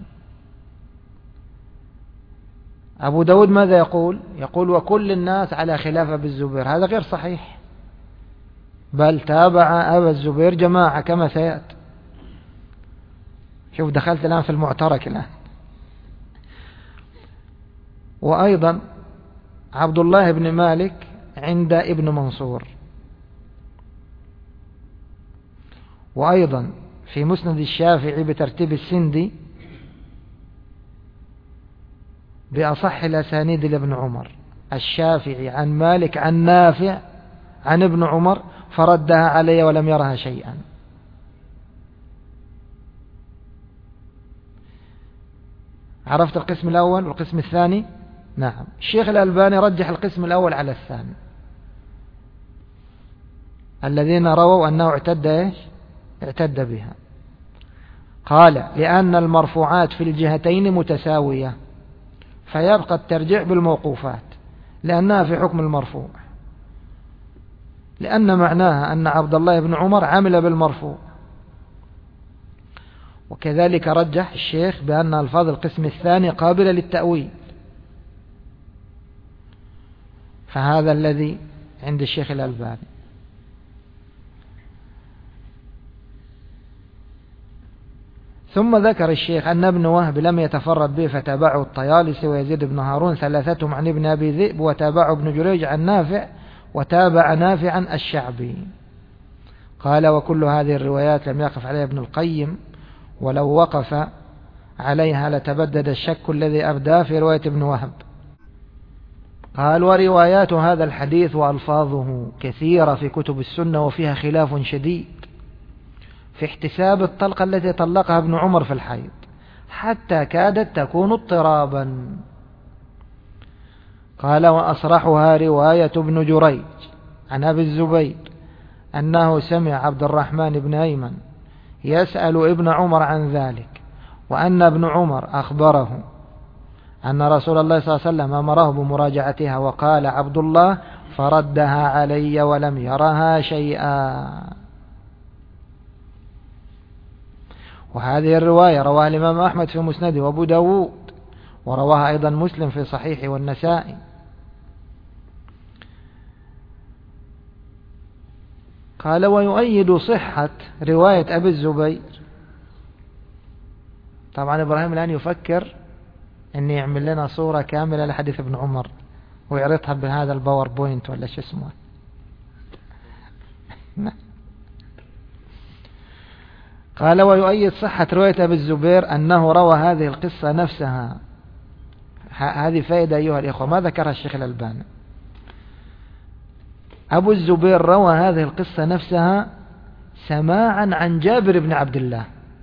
أبو داود ماذا يقول؟ يقول وكل الناس على خلاف أبي الزبير. هذا غير صحيح، بل تابع أبا الزبير جماعة كما سيأتي. شوف دخلت الآن في المعترك الآن. وأيضا عبد الله بن مالك عند ابن منصور، وأيضا في مسند الشافعي بترتيب السندي بأصح الأسانيد لابن عمر، الشافعي عن مالك عن نافع عن ابن عمر فردها علي ولم يرها شيئا. عرفت القسم الأول والقسم الثاني؟ نعم. الشيخ الألباني رجح القسم الأول على الثاني، الذين رووا أنه اعتد إيش؟ اعتد بها. قال لأن المرفوعات في الجهتين متساوية، فيبقى الترجيح بالموقوفات لأنها في حكم المرفوع، لأن معناها أن عبد الله بن عمر عمل بالمرفوع. وكذلك رجح الشيخ بأن ألفاظ القسم الثاني قابلة للتأويل، فهذا الذي عند الشيخ الألباني. ثم ذكر الشيخ أن ابن وهب لم يتفرد به فتابعه الطيالسي ويزيد بن هارون ثلاثتهم عن ابن أبي ذئب، وتابعه ابن جريج عن نافع، وتابع نافعا الشعبي. قال وكل هذه الروايات لم يقف عليها ابن القيم، ولو وقف عليها لتبدد الشك الذي أبداه في رواية ابن وهب. قال وروايات هذا الحديث وألفاظه كثيرة في كتب السنة، وفيها خلاف شديد في احتساب الطلقة التي طلقها ابن عمر في الحيض، حتى كادت تكون اضطرابا. قال وأصرحها رواية ابن جريج عن أبي الزبير أنه سمع عبد الرحمن بن أيمن يسأل ابن عمر عن ذلك، وأن ابن عمر أخبره أن رسول الله صلى الله عليه وسلم أمره بمراجعتها، وقال عبد الله فردها علي ولم يرها شيئا. وهذه الرواية رواها الإمام أحمد في مسنده وأبو داود، ورواها أيضا مسلم في صحيحه والنسائي. قال ويؤيد صحة رواية أبي الزبير. طبعا إبراهيم الآن يفكر أن يعمل لنا صورة كاملة لحديث ابن عمر ويعرضها بهذا الباوربوينت ولا شو اسمه. قال ويؤيد صحة رواية أبي الزبير أنه روى هذه القصة نفسها. هذه فائدة أيها الإخوة ما ذكرها الشيخ الألباني. أبو الزبير روى هذه القصة نفسها سماعا عن جابر بن عبد الله.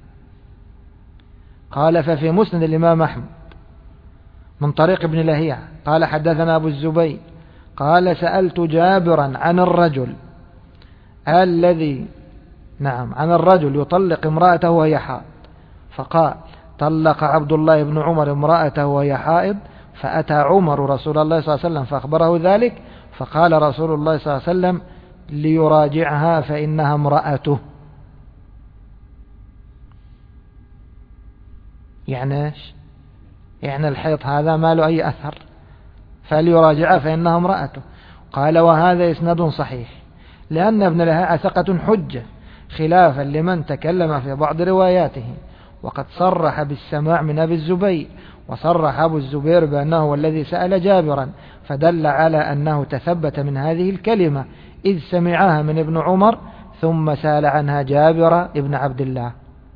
قال ففي مسند الإمام أحمد من طريق ابن لهيع قال حدثنا أبو الزبير قال سألت جابرا عن الرجل الذي نعم عن الرجل يطلق امرأته وهي حائض، فقال طلق عبد الله بن عمر امرأته وهي حائض، فأتى عمر رسول الله صلى الله عليه وسلم فأخبره ذلك، فقال رسول الله صلى الله عليه وسلم ليراجعها فإنها امرأته. يعني ايش؟ يعني الحيض هذا ما له أي أثر، فليراجعها فإنها امرأته. قال وهذا إسناد صحيح لأن ابن لهيعة ثقة حجة خلافا لمن تكلم في بعض رواياته، وقد صرح بالسماع من أبي الزبير، وصرح أبو الزبير بأنه هو الذي سأل جابرا، فدل على أنه تثبت من هذه الكلمة إذ سمعها من ابن عمر ثم سأل عنها جابر ابن عبد الله.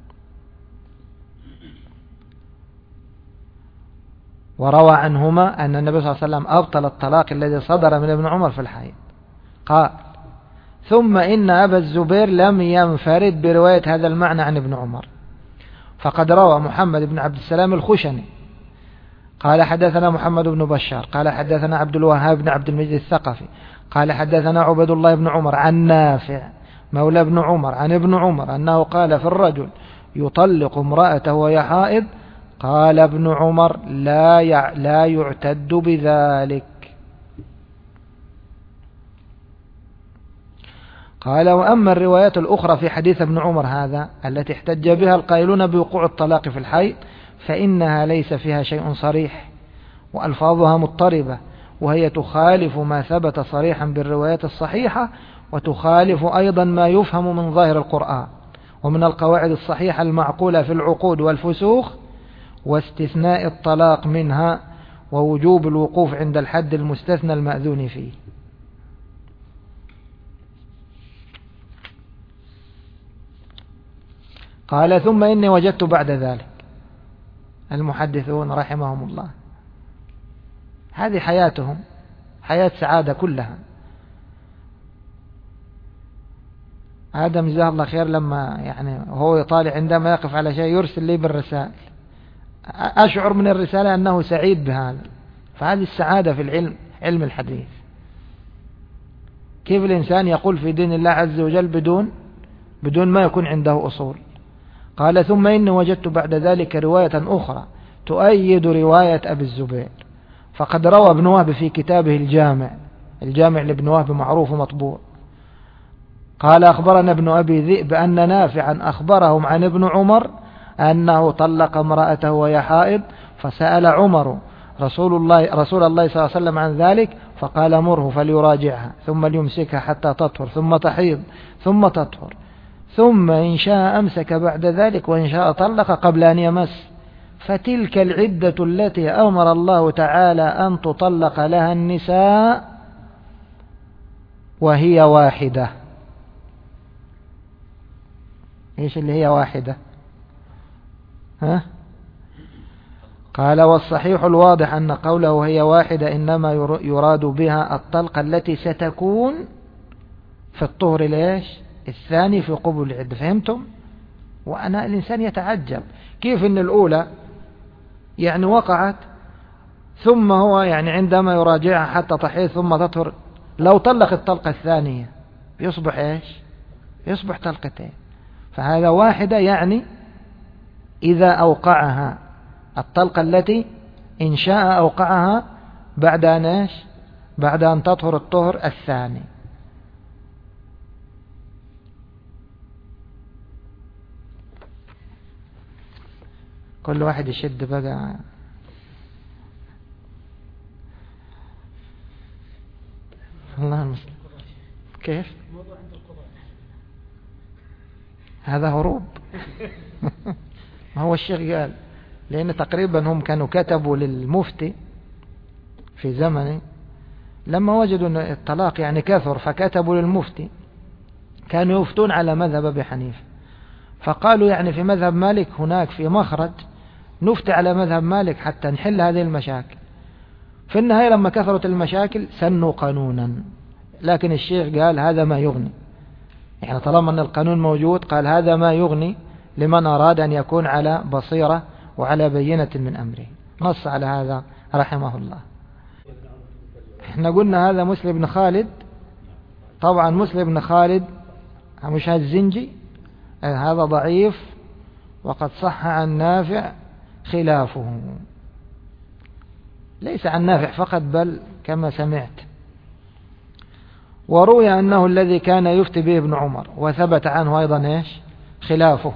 وروى عنهما أن النبي صلى الله عليه وسلم أبطل الطلاق الذي صدر من ابن عمر في الحيض. قال ثم إن أبا الزبير لم ينفرد برواية هذا المعنى عن ابن عمر، فقد روى محمد بن عبد السلام الخشني قال حدثنا محمد بن بشار قال حدثنا عبد الوهاب بن عبد المجيد الثقفي قال حدثنا عبد الله بن عمر عن نافع مولى ابن عمر عن ابن عمر أنه قال في الرجل يطلق امرأته وهي حائض، قال ابن عمر لا لا يعتد بذلك. قال وأما الروايات الأخرى في حديث ابن عمر هذا التي احتج بها القائلون بوقوع الطلاق في الحيض فإنها ليس فيها شيء صريح وألفاظها مضطربة، وهي تخالف ما ثبت صريحا بالروايات الصحيحة، وتخالف أيضا ما يفهم من ظاهر القرآن ومن القواعد الصحيحة المعقولة في العقود والفسوخ، واستثناء الطلاق منها ووجوب الوقوف عند الحد المستثنى المأذون فيه. قال ثم إني وجدت بعد ذلك، المحدثون رحمهم الله هذه حياتهم حياة سعادة كلها. آدم جزاه الله خير لما يعني هو يطالع عندما يقف على شيء يرسل لي بالرسائل، أشعر من الرسالة أنه سعيد بهذا. فهذه السعادة في العلم، علم الحديث، كيف الإنسان يقول في دين الله عز وجل بدون بدون ما يكون عنده أصول. قال ثم إني وجدت بعد ذلك رواية أخرى تؤيد رواية أبي الزبير، فقد روى ابن وهب في كتابه الجامع الجامع لابن وهب معروف مطبوع قال أخبرنا ابن أبي ذئب أن نافعا أخبرهم عن ابن عمر أنه طلق امرأته وهي حائض، فسأل عمر رسول الله رسول الله صلى الله عليه وسلم عن ذلك، فقال مره فليراجعها ثم ليمسكها حتى تطهر ثم تحيض ثم تطهر، ثم إن شاء أمسك بعد ذلك وإن شاء طلق قبل أن يمس، فتلك العدة التي أمر الله تعالى أن تطلق لها النساء وهي واحدة. إيش اللي هي واحدة؟ ها؟ قال والصحيح الواضح أن قوله وهي واحدة إنما يراد بها الطلقة التي ستكون في الطهر ليش الثاني في قبل العدة. فهمتم؟ وأنا الإنسان يتعجب كيف إن الأولى يعني وقعت ثم هو يعني عندما يراجعها حتى تحيض ثم تطهر، لو طلق الطلقة الثانية يصبح إيش؟ يصبح طلقتين. فهذا واحدة يعني إذا أوقعها الطلقة التي إن شاء أوقعها بعد أن إيش؟ بعد أن تطهر الطهر الثاني. كل واحد يشد بقى. الله المسلم. كيف هذا هروب؟ ما هو الشيخ قال لأن تقريبا هم كانوا كتبوا للمفتي في زمنه لما وجدوا أن الطلاق يعني كثر، فكتبوا للمفتي كانوا يفتون على مذهب أبي حنيفة، فقالوا يعني في مذهب مالك هناك في مخرج نفتي على مذهب مالك حتى نحل هذه المشاكل. في النهاية لما كثرت المشاكل سنوا قانونا، لكن الشيخ قال هذا ما يغني، يعني طالما أن القانون موجود قال هذا ما يغني لمن أراد أن يكون على بصيرة وعلى بينة من أمره. نص على هذا رحمه الله. احنا قلنا هذا مسلم بن خالد، طبعا مسلم بن خالد مش هذا الزنجي، هذا ضعيف، وقد صح عن نافع خلافه، ليس عن نافع فقط بل كما سمعت. وروي أنه الذي كان يفتي به ابن عمر، وثبت عنه أيضا إيش خلافه.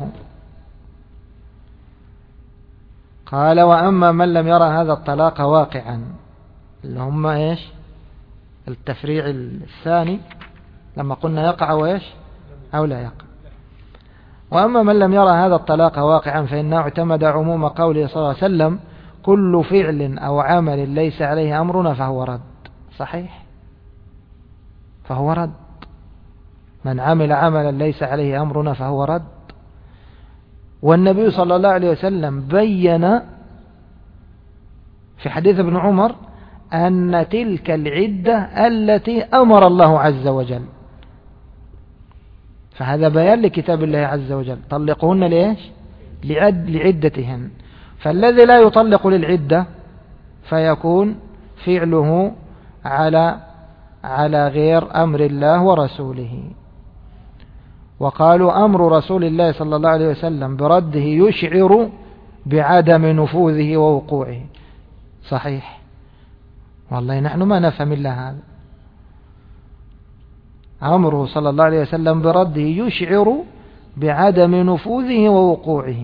قال وأما من لم يرى هذا الطلاق واقعا اللي هم إيش التفريع الثاني لما قلنا يقع وإيش أو لا يقع. وأما من لم يرى هذا الطلاق واقعا فإنه اعتمد عموم قوله صلى الله عليه وسلم كل فعل أو عمل ليس عليه أمرنا فهو رد. صحيح، فهو رد. من عمل عملا ليس عليه أمرنا فهو رد. والنبي صلى الله عليه وسلم بين في حديث ابن عمر أن تلك العدة التي أمر الله عز وجل، فهذا بيان لكتاب الله عز وجل. طلقوهن ليش؟ لعد لعدتهن. فالذي لا يطلق للعدة فيكون فعله على على غير أمر الله ورسوله. وقالوا أمر رسول الله صلى الله عليه وسلم برده يشعر بعدم نفوذه ووقوعه. صحيح، والله نحن ما نفهم إلا هذا. أمره صلى الله عليه وسلم برده يشعر بعدم نفوذه ووقوعه.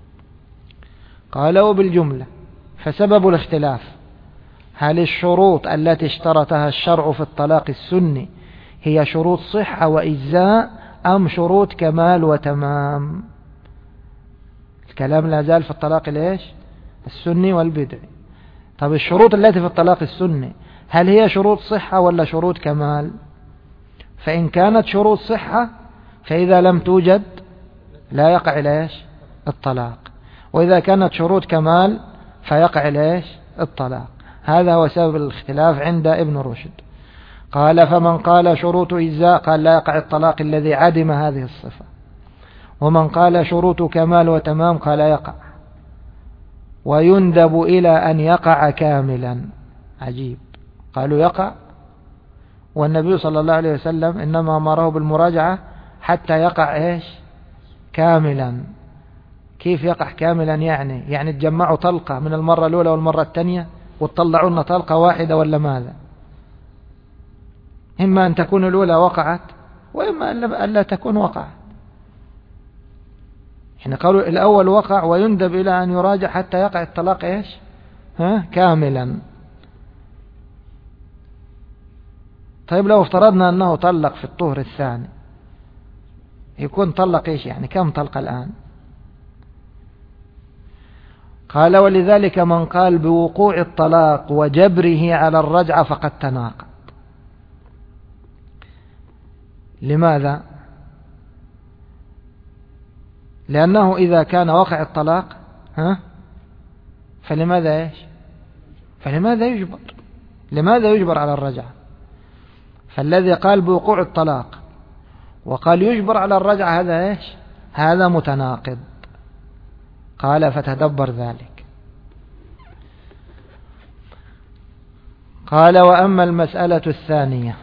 قالوا بالجملة فسبب الاختلاف هل الشروط التي اشترطها الشرع في الطلاق السني هي شروط صحة وإجزاء أم شروط كمال وتمام؟ الكلام لا زال في الطلاق ليش السني والبدعي. طب الشروط التي في الطلاق السني هل هي شروط صحة ولا شروط كمال؟ فإن كانت شروط صحة فإذا لم توجد لا يقع ليش الطلاق، وإذا كانت شروط كمال فيقع ليش الطلاق. هذا هو سبب الاختلاف عند ابن رشد. قال فمن قال شروط إجزاء قال لا يقع الطلاق الذي عدم هذه الصفة، ومن قال شروط كمال وتمام قال يقع، ويندب إلى أن يقع كاملا. عجيب، قالوا يقع والنبي صلى الله عليه وسلم إنما أمره بالمراجعة حتى يقع إيش كاملا. كيف يقع كاملا؟ يعني يعني تجمعوا طلقة من المرة الأولى والمرة الثانية وتطلعوا لنا طلقة واحدة ولا ماذا؟ إما أن تكون الأولى وقعت وإما أن لا تكون وقعت. يعني قالوا الأول وقع ويندب إلى أن يراجع حتى يقع الطلاق إيش ها كاملا. طيب لو افترضنا أنه طلق في الطهر الثاني يكون طلق إيش؟ يعني كم طلق الآن؟ قال ولذلك من قال بوقوع الطلاق وجبره على الرجعة فقد تناقض. لماذا؟ لأنه إذا كان وقع الطلاق ها فلماذا إيش فلماذا يجبر لماذا يجبر على الرجعة؟ فالذي قال بوقوع الطلاق وقال يجبر على الرجعة هذا إيش هذا متناقض. قال فتدبر ذلك. قال وأما المسألة الثانية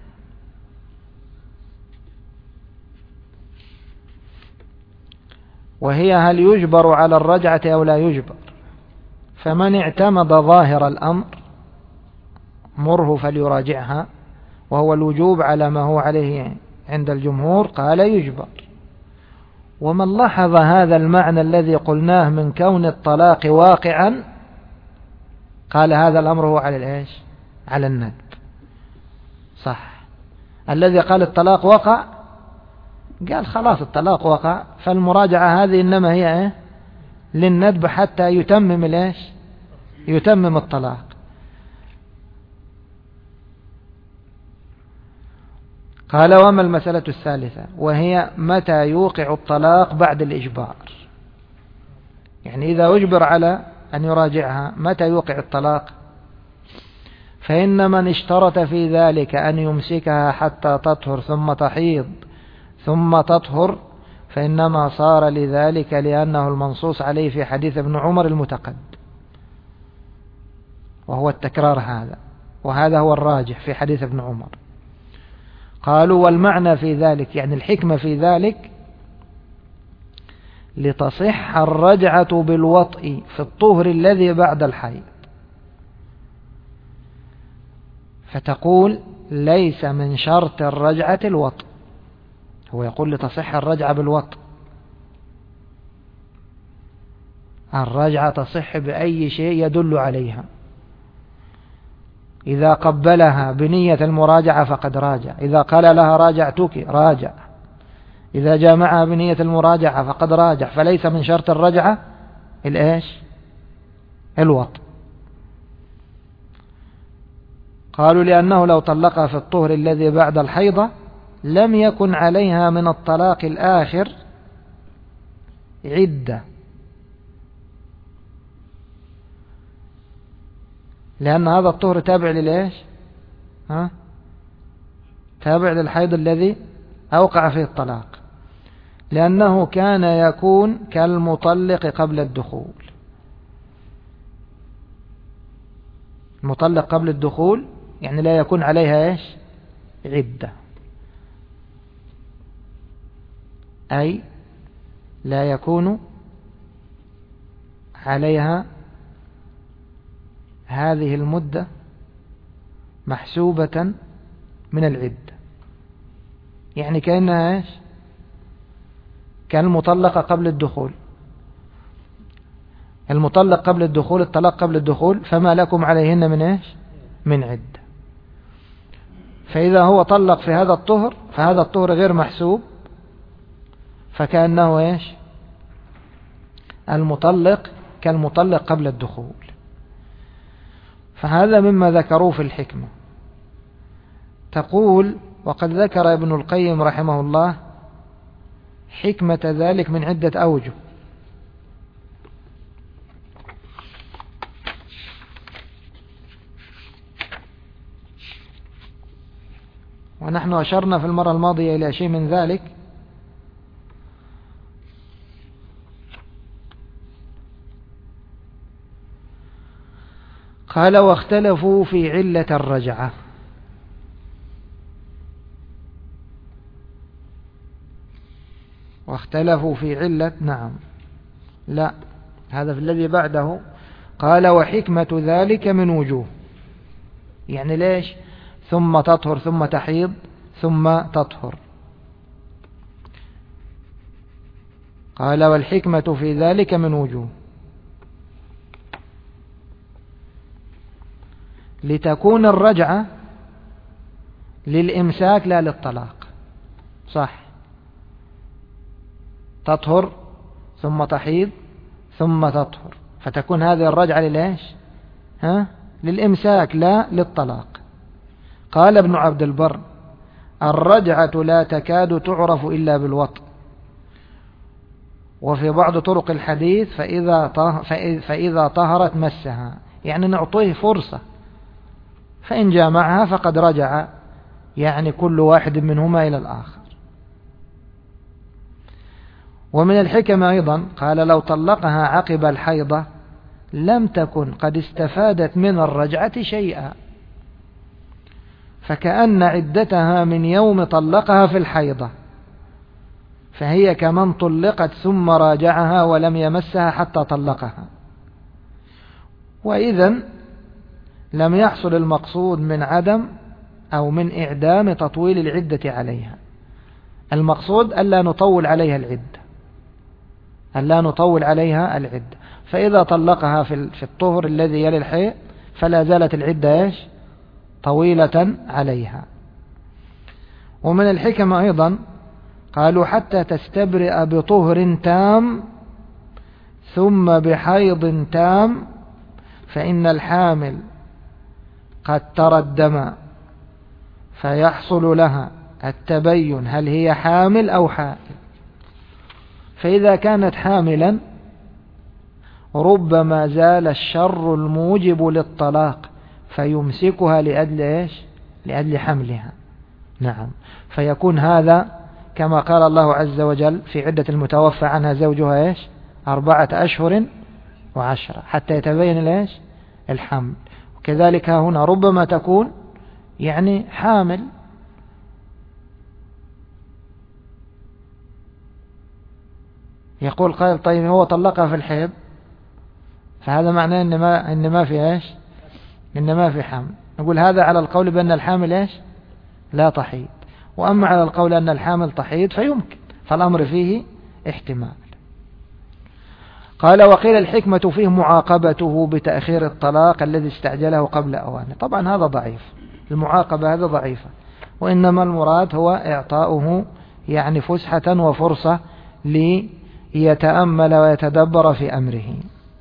وهي هل يجبر على الرجعة أو لا يجبر، فمن اعتمد ظاهر الأمر مره فليراجعها وهو الوجوب على ما هو عليه عند الجمهور قال يجبر. ومن لاحظ هذا المعنى الذي قلناه من كون الطلاق واقعا قال هذا الأمر هو على الإيش على الندب. صح، الذي قال الطلاق وقع قال خلاص الطلاق وقع، فالمراجعة هذه إنما هي إيه؟ للندب حتى يتمم الإيش يتمم الطلاق. قال وما المسألة الثالثة وهي متى يوقع الطلاق بعد الإجبار، يعني إذا أجبر على أن يراجعها متى يوقع الطلاق؟ فإن من اشترط في ذلك أن يمسكها حتى تطهر ثم تحيض ثم تطهر فإنما صار لذلك لأنه المنصوص عليه في حديث ابن عمر المتقدم، وهو التكرار هذا، وهذا هو الراجح في حديث ابن عمر. قالوا والمعنى في ذلك يعني الحكمة في ذلك لتصح الرجعة بالوطء في الطهر الذي بعد الحيض، فتقول ليس من شرط الرجعة الوطء، هو يقول لتصح الرجعة بالوطء. الرجعة تصح بأي شيء يدل عليها، إذا قبلها بنية المراجعة فقد راجع، إذا قال لها راجعتك راجع، إذا جامعها بنية المراجعة فقد راجع. فليس من شرط الرجعة الإيش؟ الوطء. قالوا لأنه لو طلقها في الطهر الذي بعد الحيضة لم يكن عليها من الطلاق الآخر عدة، لأن هذا الطهر تابع للإيش؟ ها؟ تابع للحيض الذي أوقع فيه الطلاق، لأنه كان يكون كالمطلق قبل الدخول. المطلق قبل الدخول يعني لا يكون عليها إيش؟ عدة، أي لا يكون عليها هذه المدة محسوبة من العدة، يعني كأنها إيش؟ كالمطلقة قبل الدخول. المطلق قبل الدخول، الطلاق قبل الدخول، فما لكم عليهن من إيش؟ من عدة. فإذا هو طلق في هذا الطهر فهذا الطهر غير محسوب، فكأنه إيش؟ المطلق كالمطلق قبل الدخول. فهذا مما ذكروه في الحكمة. تقول: وقد ذكر ابن القيم رحمه الله حكمة ذلك من عدة أوجه. ونحن أشرنا في المرة الماضية إلى شيء من ذلك. قال: واختلفوا في علة الرجعة. واختلفوا في علة، نعم، لا، هذا في الذي بعده. قال: وحكمة ذلك من وجوه. يعني ليش ثم تطهر ثم تحيض ثم تطهر؟ قال: والحكمة في ذلك من وجوه، لتكون الرجعة للإمساك لا للطلاق. صح، تطهر ثم تحيض ثم تطهر، فتكون هذه الرجعة للإيش؟ ها؟ للإمساك لا للطلاق. قال ابن عبد البر: الرجعة لا تكاد تعرف إلا بالوطء. وفي بعض طرق الحديث فإذا فإذا طهرت مسها، يعني نعطيه فرصة، فإن جامعها فقد رجع، يعني كل واحد منهما إلى الآخر. ومن الحكمة أيضا قال: لو طلقها عقب الحيضة لم تكن قد استفادت من الرجعة شيئا، فكأن عدتها من يوم طلقها في الحيضة، فهي كمن طلقت ثم راجعها ولم يمسها حتى طلقها. وإذا لم يحصل المقصود من عدم أو من إعدام تطويل العدة عليها. المقصود ألا نطول عليها العدة، ألا نطول عليها العدة. فإذا طلقها في الطهر الذي يلي الحيض فلا زالت العدة إيش؟ طويلة عليها. ومن الحكمة أيضا قالوا: حتى تستبرئ بطهر تام ثم بحيض تام، فإن الحامل قد ترى الدم فيحصل لها التبين هل هي حامل أو حائل. فإذا كانت حاملا ربما زال الشر الموجب للطلاق فيمسكها لأجل إيش؟ لأجل حملها. نعم، فيكون هذا كما قال الله عز وجل في عدة المتوفى عنها زوجها إيش؟ أربعة أشهر وعشرة حتى يتبين إيش؟ الحمل. وكذلك هنا ربما تكون يعني حامل، يقول قائل: طيب هو طلقها في الحيض، فهذا معناه إن ما إن ما في إيش؟ إن ما في حمل. نقول هذا على القول بأن الحامل إيش؟ لا تحيض. وأما على القول أن الحامل تحيض فيمكن، فالأمر فيه احتمال. قال وقيل الحكمة فيه معاقبته بتأخير الطلاق الذي استعجله قبل أوانه. طبعا هذا ضعيف، المعاقبة هذا ضعيفة، وإنما المراد هو إعطاؤه يعني فسحة وفرصة ليتأمل ويتدبر في أمره.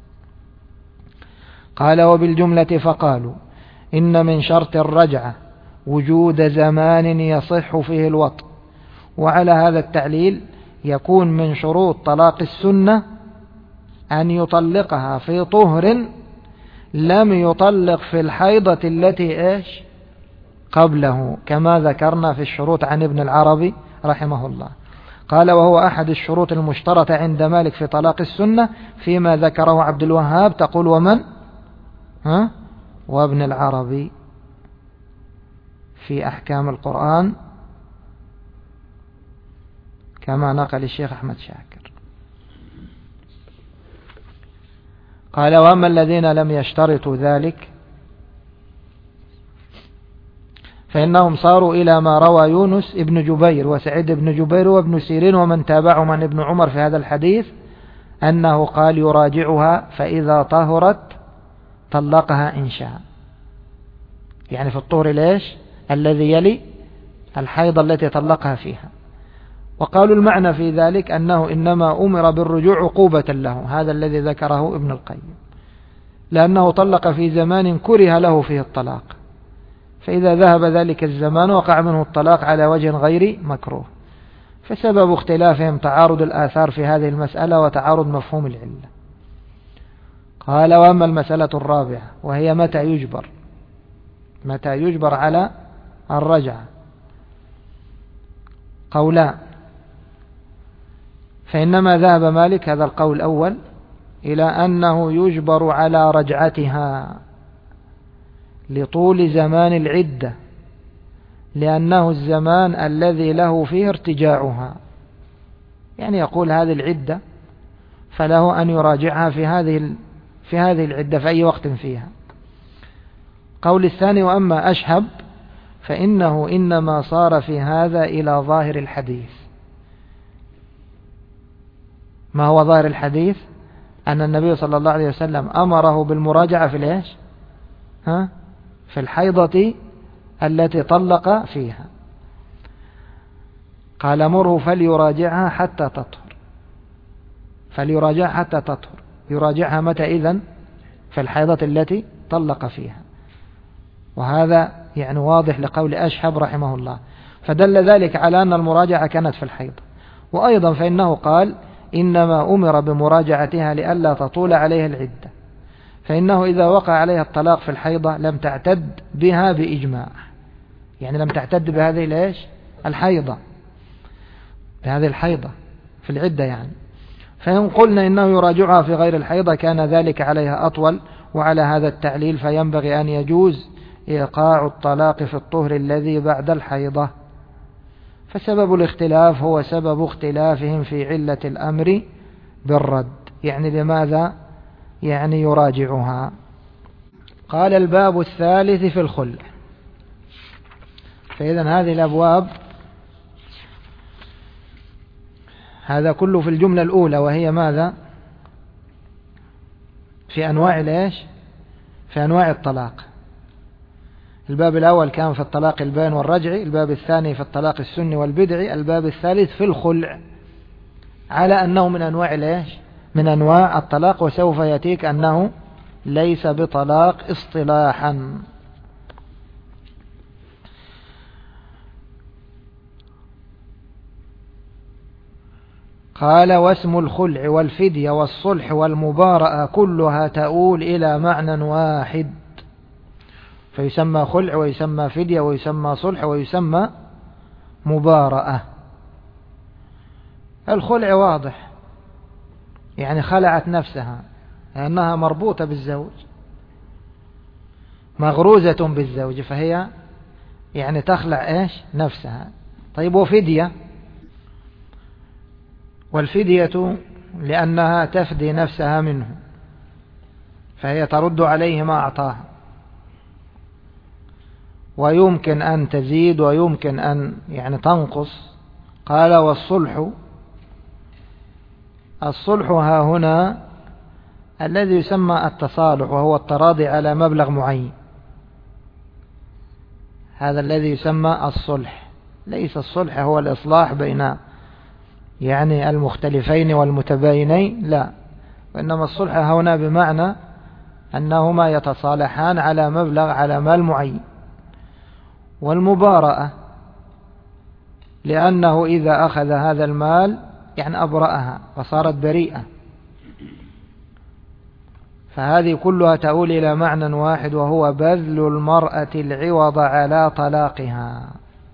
قال وبالجملة فقالوا إن من شرط الرجعة وجود زمان يصح فيه الوطء، وعلى هذا التعليل يكون من شروط طلاق السنة أن يطلقها في طهر لم يطلق في الحيضة التي إيش قبله، كما ذكرنا في الشروط عن ابن العربي رحمه الله. قال وهو أحد الشروط المشترطة عند مالك في طلاق السنة، فيما ذكره عبد الوهاب تقول ومن ها وابن العربي في أحكام القرآن كما نقل الشيخ أحمد شاكر. قال وأما الذين لم يشترطوا ذلك فإنهم صاروا إلى ما روى يونس ابن جبير وسعيد بن جبير وابن سيرين ومن تابعهم عن ابن عمر في هذا الحديث أنه قال يراجعها فإذا طهرت طلقها إن شاء، يعني في الطهر ليش الذي يلي الحيض التي طلقها فيها. وقالوا المعنى في ذلك أنه إنما أمر بالرجوع عقوبة له، هذا الذي ذكره ابن القيم، لأنه طلق في زمان كره له فيه الطلاق، فإذا ذهب ذلك الزمان وقع منه الطلاق على وجه غير مكروه. فسبب اختلافهم تعارض الآثار في هذه المسألة وتعارض مفهوم العلة. قال وأما المسألة الرابعة وهي متى يجبر متى يجبر على الرجعة، قولان، فإنما ذهب مالك هذا القول الأول إلى أنه يجبر على رجعتها لطول زمان العدة، لأنه الزمان الذي له فيه ارتجاعها، يعني يقول هذه العدة فله أن يراجعها في هذه في هذه العدة في أي وقت فيها. قول الثاني وأما أشهب فإنه إنما صار في هذا إلى ظاهر الحديث. ما هو ظاهر الحديث؟ أن النبي صلى الله عليه وسلم أمره بالمراجعة في الإيش ها في الحيضة التي طلق فيها. قال مره فليراجعها حتى تطهر، فليراجعها حتى تطهر، يراجعها متى إذن؟ في الحيضة التي طلق فيها. وهذا يعني واضح لقول أشهب رحمه الله، فدل ذلك على أن المراجعة كانت في الحيض. وأيضا فإنه قال إنما أمر بمراجعتها لئلا تطول عليها العدة، فإنه إذا وقع عليها الطلاق في الحيضة لم تعتد بها بإجماع، يعني لم تعتد بهذه ليش الحيضة بهذه الحيضة في العدة يعني. فإن قلنا إنه يراجعها في غير الحيضة كان ذلك عليها أطول، وعلى هذا التعليل فينبغي أن يجوز إيقاع الطلاق في الطهر الذي بعد الحيضة. فسبب الاختلاف هو سبب اختلافهم في علة الأمر بالرد، يعني لماذا يعني يراجعها. قال الباب الثالث في الخلع. فإذا هذه الأبواب هذا كله في الجملة الأولى، وهي ماذا؟ في أنواع ليش في أنواع الطلاق. الباب الأول كان في الطلاق البائن والرجعي، الباب الثاني في الطلاق السني والبدعي، الباب الثالث في الخلع، على أنه من أنواع ليش من أنواع الطلاق، وسوف يأتيك أنه ليس بطلاق اصطلاحا. قال واسم الخلع والفدية والصلح والمبارأة كلها تؤول إلى معنى واحد، فيسمى خلع ويسمى فدية ويسمى صلح ويسمى مبارأة. الخلع واضح، يعني خلعت نفسها لأنها مربوطة بالزوج مغروزة بالزوج، فهي يعني تخلع إيش نفسها. طيب وفدية؟ والفدية لأنها تفدي نفسها منه، فهي ترد عليه ما أعطاها، ويمكن أن تزيد ويمكن أن يعني تنقص. قال والصلح، الصلح ها هنا الذي يسمى التصالح، وهو التراضي على مبلغ معين، هذا الذي يسمى الصلح. ليس الصلح هو الإصلاح بين يعني المختلفين والمتباينين، لا، وإنما الصلح هنا بمعنى أنهما يتصالحان على مبلغ، على مال معين. والمبارأة لأنه إذا أخذ هذا المال يعني أبرأها وصارت بريئة، فهذه كلها تؤول إلى معنى واحد، وهو بذل المرأة العوض على طلاقها،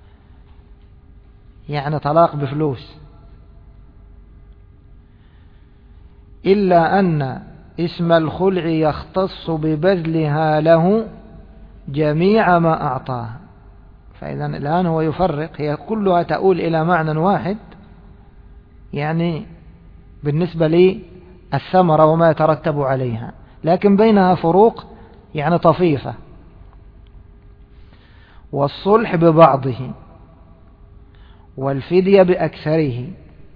يعني طلاق بفلوس. إلا أن اسم الخلع يختص ببذلها له جميع ما أعطاها. فإذا الآن هو يفرق، هي كلها تؤول إلى معنى واحد، يعني بالنسبة للثمرة وما يترتب عليها، لكن بينها فروق يعني طفيفة. والصلح ببعضه، والفدية بأكثره،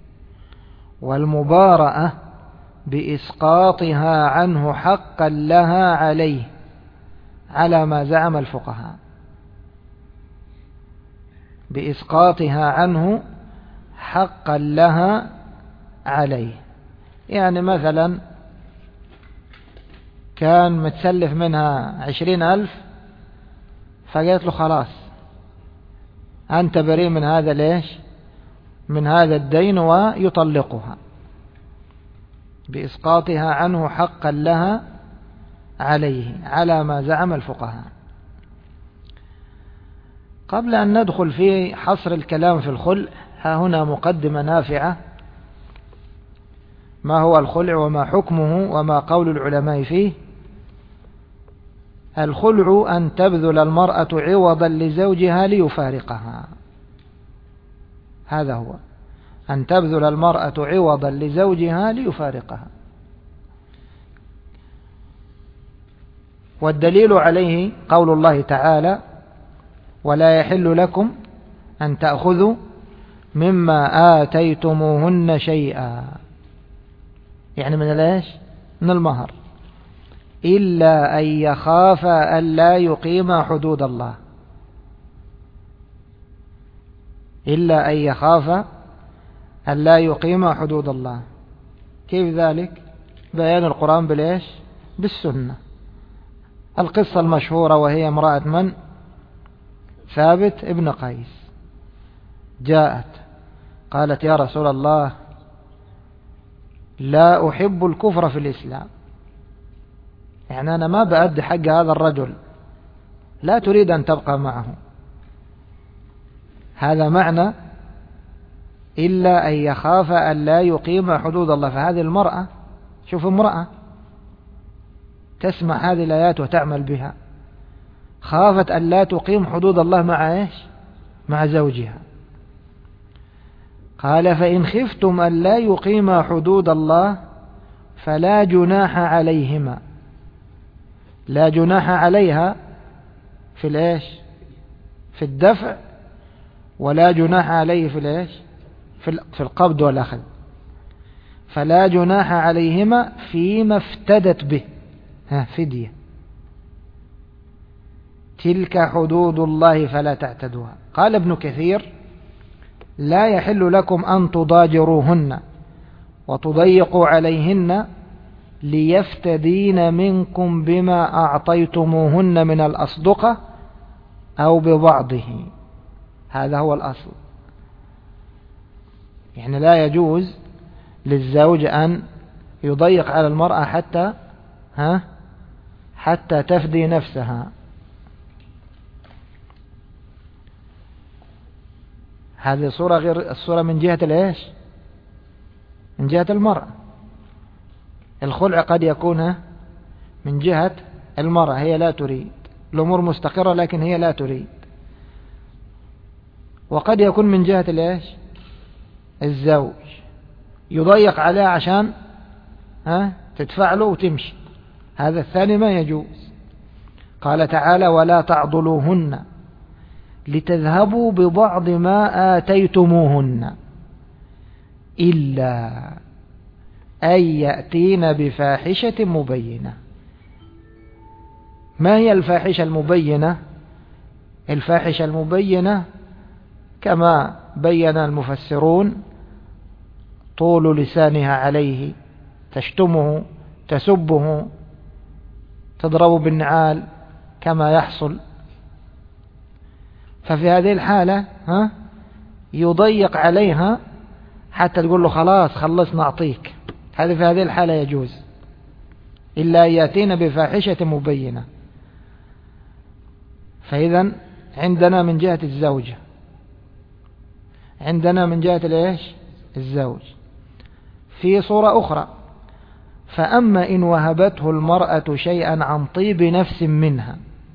والمبارأة بإسقاطها عنه حقا لها عليه على ما زعم الفقهاء، بإسقاطها عنه حقا لها عليه. يعني مثلا كان متسلف منها عشرين ألف، فقالت له خلاص أنت بريء من هذا ليش من هذا الدين، ويطلقها بإسقاطها عنه حقا لها عليه على ما زعم الفقهاء. قبل أن ندخل في حصر الكلام في الخلع، ها هنا مقدمة نافعة. ما هو الخلع وما حكمه وما قول العلماء فيه؟ الخلع أن تبذل المرأة عوضا لزوجها ليفارقها، هذا هو، أن تبذل المرأة عوضا لزوجها ليفارقها. والدليل عليه قول الله تعالى: ولا يحل لكم أن تأخذوا مما آتيتموهن شيئا، يعني من ليش من المهر، إلا أن يخاف أن لا يقيم حدود الله، إلا أن يخاف أن لا يقيم حدود الله. كيف ذلك؟ بيان القرآن بالإيش؟ بالسنة. القصة المشهورة وهي امرأة من؟ ثابت ابن قيس، جاءت قالت: يا رسول الله، لا أحب الكفر في الإسلام، يعني أنا ما بأدي حق هذا الرجل، لا تريد أن تبقى معه. هذا معنى إلا أن يخاف أن لا يقيم حدود الله. فهذه المرأة، شوف امرأة تسمع هذه الآيات وتعمل بها، خافت أن لا تقيم حدود الله مع إيش؟ مع زوجها. قال: فإن خفتم أن لا يقيم حدود الله فلا جناح عليهما، لا جناح عليها في الإيش؟ في الدفع، ولا جناح عليه في الإيش؟ في القبض والأخذ. فلا جناح عليهما فيما افتدت به، ها فدية، تلك حدود الله فلا تعتدوها. قال ابن كثير: لا يحل لكم أن تضاجروهن وتضيقوا عليهن ليفتدين منكم بما أعطيتموهن من الأصدقة أو ببعضه. هذا هو الأصل، يعني لا يجوز للزوج أن يضيق على المرأة حتى ها حتى تفدي نفسها. هذه صورة غير الصورة من جهة الإيش؟ من جهة المرأة. الخلع قد يكون من جهة المرأة، هي لا تريد، الأمور مستقرة لكن هي لا تريد. وقد يكون من جهة الإيش؟ الزوج، يضيق عليها عشان ها تدفع له وتمشي. هذا الثاني ما يجوز. قال تعالى: ولا تعضلوهن لتذهبوا ببعض ما آتيتموهن إلا أي يأتين بفاحشة مبينة. ما هي الفاحشة المبينة؟ الفاحشة المبينة كما بين المفسرون طول لسانها عليه، تشتمه، تسبه، تضرب بالنعال كما يحصل. ففي هذه الحالة ها يضيق عليها حتى تقول له خلاص خلصنا أعطيك. هذا في هذه الحالة يجوز، إلا يأتين بفاحشة مبينة. فإذا عندنا من جهة الزوجة، عندنا من جهة الإيش الزوج. في صورة أخرى: فأما إن وهبته المرأة شيئا عن طيب نفس منها،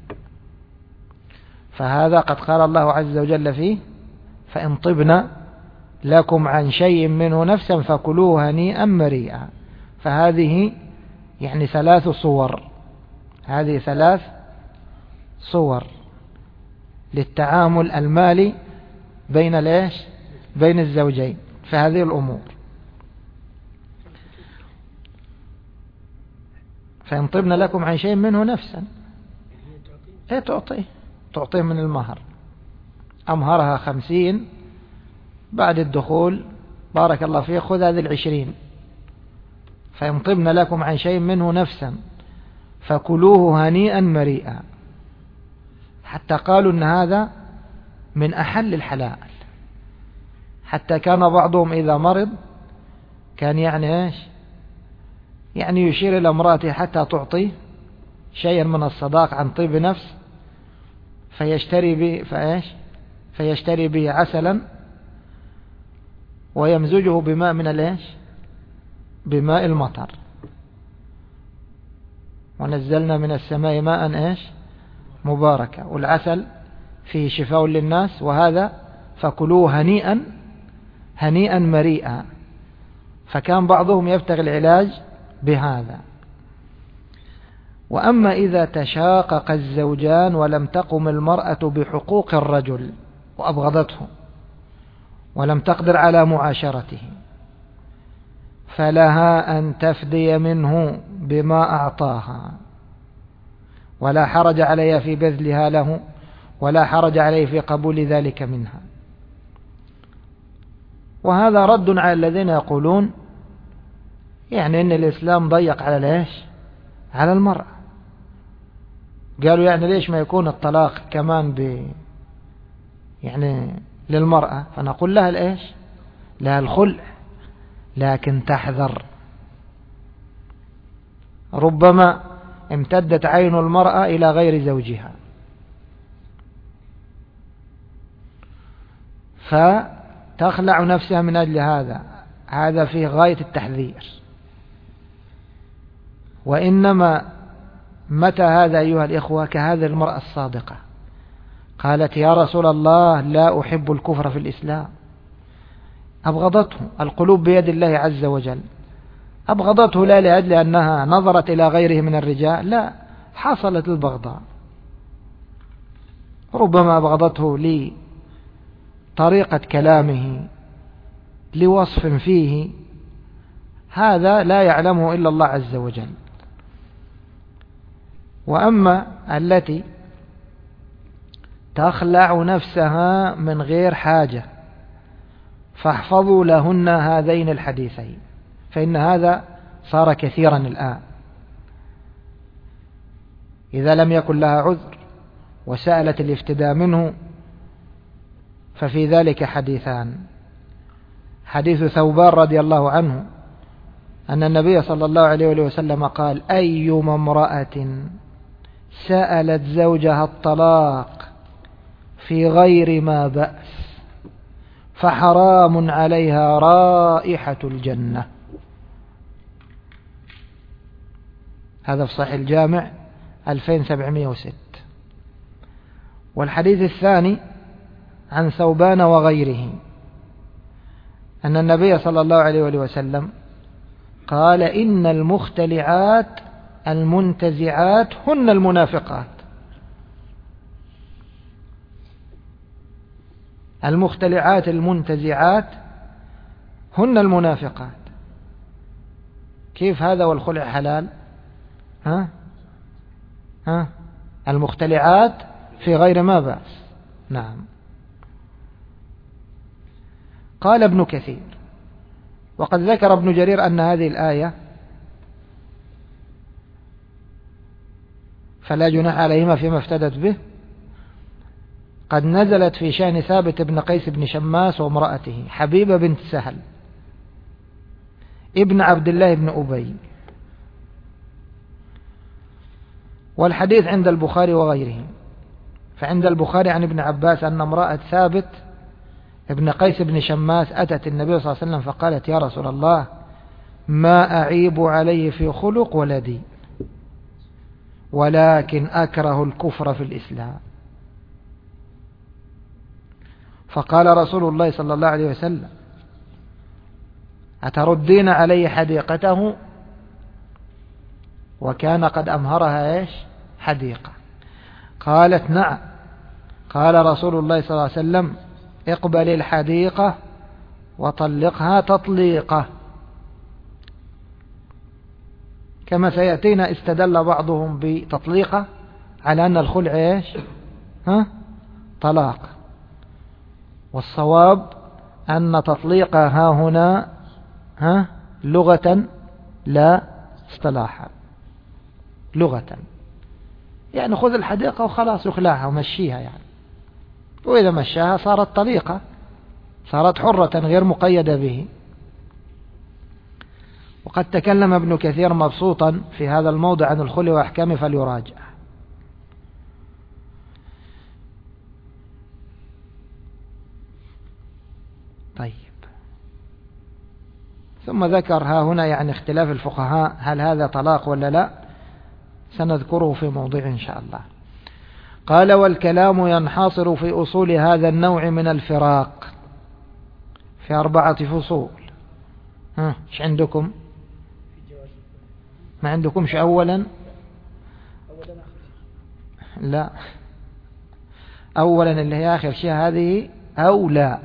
فهذا قد قال الله عز وجل فيه: فإن طبن لكم عن شيء منه نفسا فكلوه هنيئا مريئا. فهذه يعني ثلاث صور، هذه ثلاث صور للتعامل المالي بين الايش بين الزوجين في هذه الأمور. فإن طبن لكم عن شيء منه نفسا، ايه تعطيه تعطيه من المهر. أمهرها خمسين، بعد الدخول بارك الله فيه خذ هذه العشرين. فإن طبن لكم عن شيء منه نفسا فكلوه هنيئا مريئا. حتى قالوا أن هذا من أحل الحلال، حتى كان بعضهم إذا مرض كان يعني إيش يعني يشير إلى امرأته حتى تعطي شيئا من الصداق عن طيب نفس، فيشتري به فإيش فيشتري به عسلا ويمزجه بماء من الإيش بماء المطر. ونزلنا من السماء ماء إيش مباركة، والعسل فيه شفاء للناس، وهذا فكلوه هنيئا هنيئا مريئا. فكان بعضهم يبتغي العلاج بهذا. وأما إذا تشاقق الزوجان ولم تقم المرأة بحقوق الرجل وأبغضته ولم تقدر على معاشرته، فلها أن تفدي منه بما أعطاها، ولا حرج عليها في بذلها له، ولا حرج عليه في قبول ذلك منها. وهذا رد على الذين يقولون يعني إن الإسلام ضيق على ليش على المرأة. قالوا يعني ليش ما يكون الطلاق كمان ب يعني للمرأة؟ فنقول لها الإيش لها الخلع، لكن تحذر. ربما امتدت عين المرأة إلى غير زوجها فتخلع نفسها من أجل هذا. هذا فيه غاية التحذير. وإنما متى هذا أيها الإخوة؟ كهذه المرأة الصادقة قالت: يا رسول الله لا أحب الكفر في الإسلام. أبغضته، القلوب بيد الله عز وجل. أبغضته لا لأجل أنها نظرت إلى غيره من الرجال، لا، حصلت البغضاء. ربما أبغضته لطريقة كلامه، لوصف فيه، هذا لا يعلمه إلا الله عز وجل. وأما التي تخلع نفسها من غير حاجة فاحفظوا لهن هذين الحديثين، فإن هذا صار كثيرا الآن. إذا لم يكن لها عذر وسألت الافتداء منه ففي ذلك حديثان: حديث ثوبان رضي الله عنه أن النبي صلى الله عليه وسلم قال: أيما امرأة سألت زوجها الطلاق في غير ما بأس فحرام عليها رائحة الجنة. هذا في صحيح الجامع ألفين وسبعمائة وستة. والحديث الثاني عن ثوبان وغيره أن النبي صلى الله عليه وسلم قال: إن المختلعات المنتزعات هن المنافقات. المختلعات المنتزعات هن المنافقات. كيف هذا والخلع حلال؟ ها ها المختلعات في غير ما بأس. نعم. قال ابن كثير: وقد ذكر ابن جرير أن هذه الآية فلا جناح عليهما فيما افتدت به قد نزلت في شأن ثابت بن قيس بن شماس وامرأته حبيبة بنت سهل ابن عبد الله بن أبي، والحديث عند البخاري وغيره. فعند البخاري عن ابن عباس أن امرأة ثابت ابن قيس بن شماس أتت النبي صلى الله عليه وسلم فقالت: يا رسول الله، ما أعيب عليه في خلق ولا دين، ولكن أكره الكفر في الإسلام. فقال رسول الله صلى الله عليه وسلم: أتردين علي حديقته؟ وكان قد أمهرها إيش؟ حديقة. قالت: نعم. قال رسول الله صلى الله عليه وسلم: اقبل الحديقة وطلقها تطليقة. كما سيأتينا استدل بعضهم بتطليقة على أن الخلع إيش؟ ها؟ طلاق. والصواب أن تطليقها ها هنا ها لغة لا اصطلاحا. لغة يعني خذ الحديقة وخلاص يخلعها ومشيها يعني، وإذا مشاها صارت طليقة، صارت حرة غير مقيدة به. وقد تكلم ابن كثير مبسوطا في هذا الموضع عن الخلع وأحكامه فليراجع. طيب، ثم ذكر ها هنا يعني اختلاف الفقهاء هل هذا طلاق ولا لا، سنذكره في موضع إن شاء الله. قال: والكلام ينحصر في أصول هذا النوع من الفراق في أربعة فصول. ها إيش عندكم؟ ما عندكمش أولا؟ لا، أولا اللي هي آخر شيء هذه أو لا،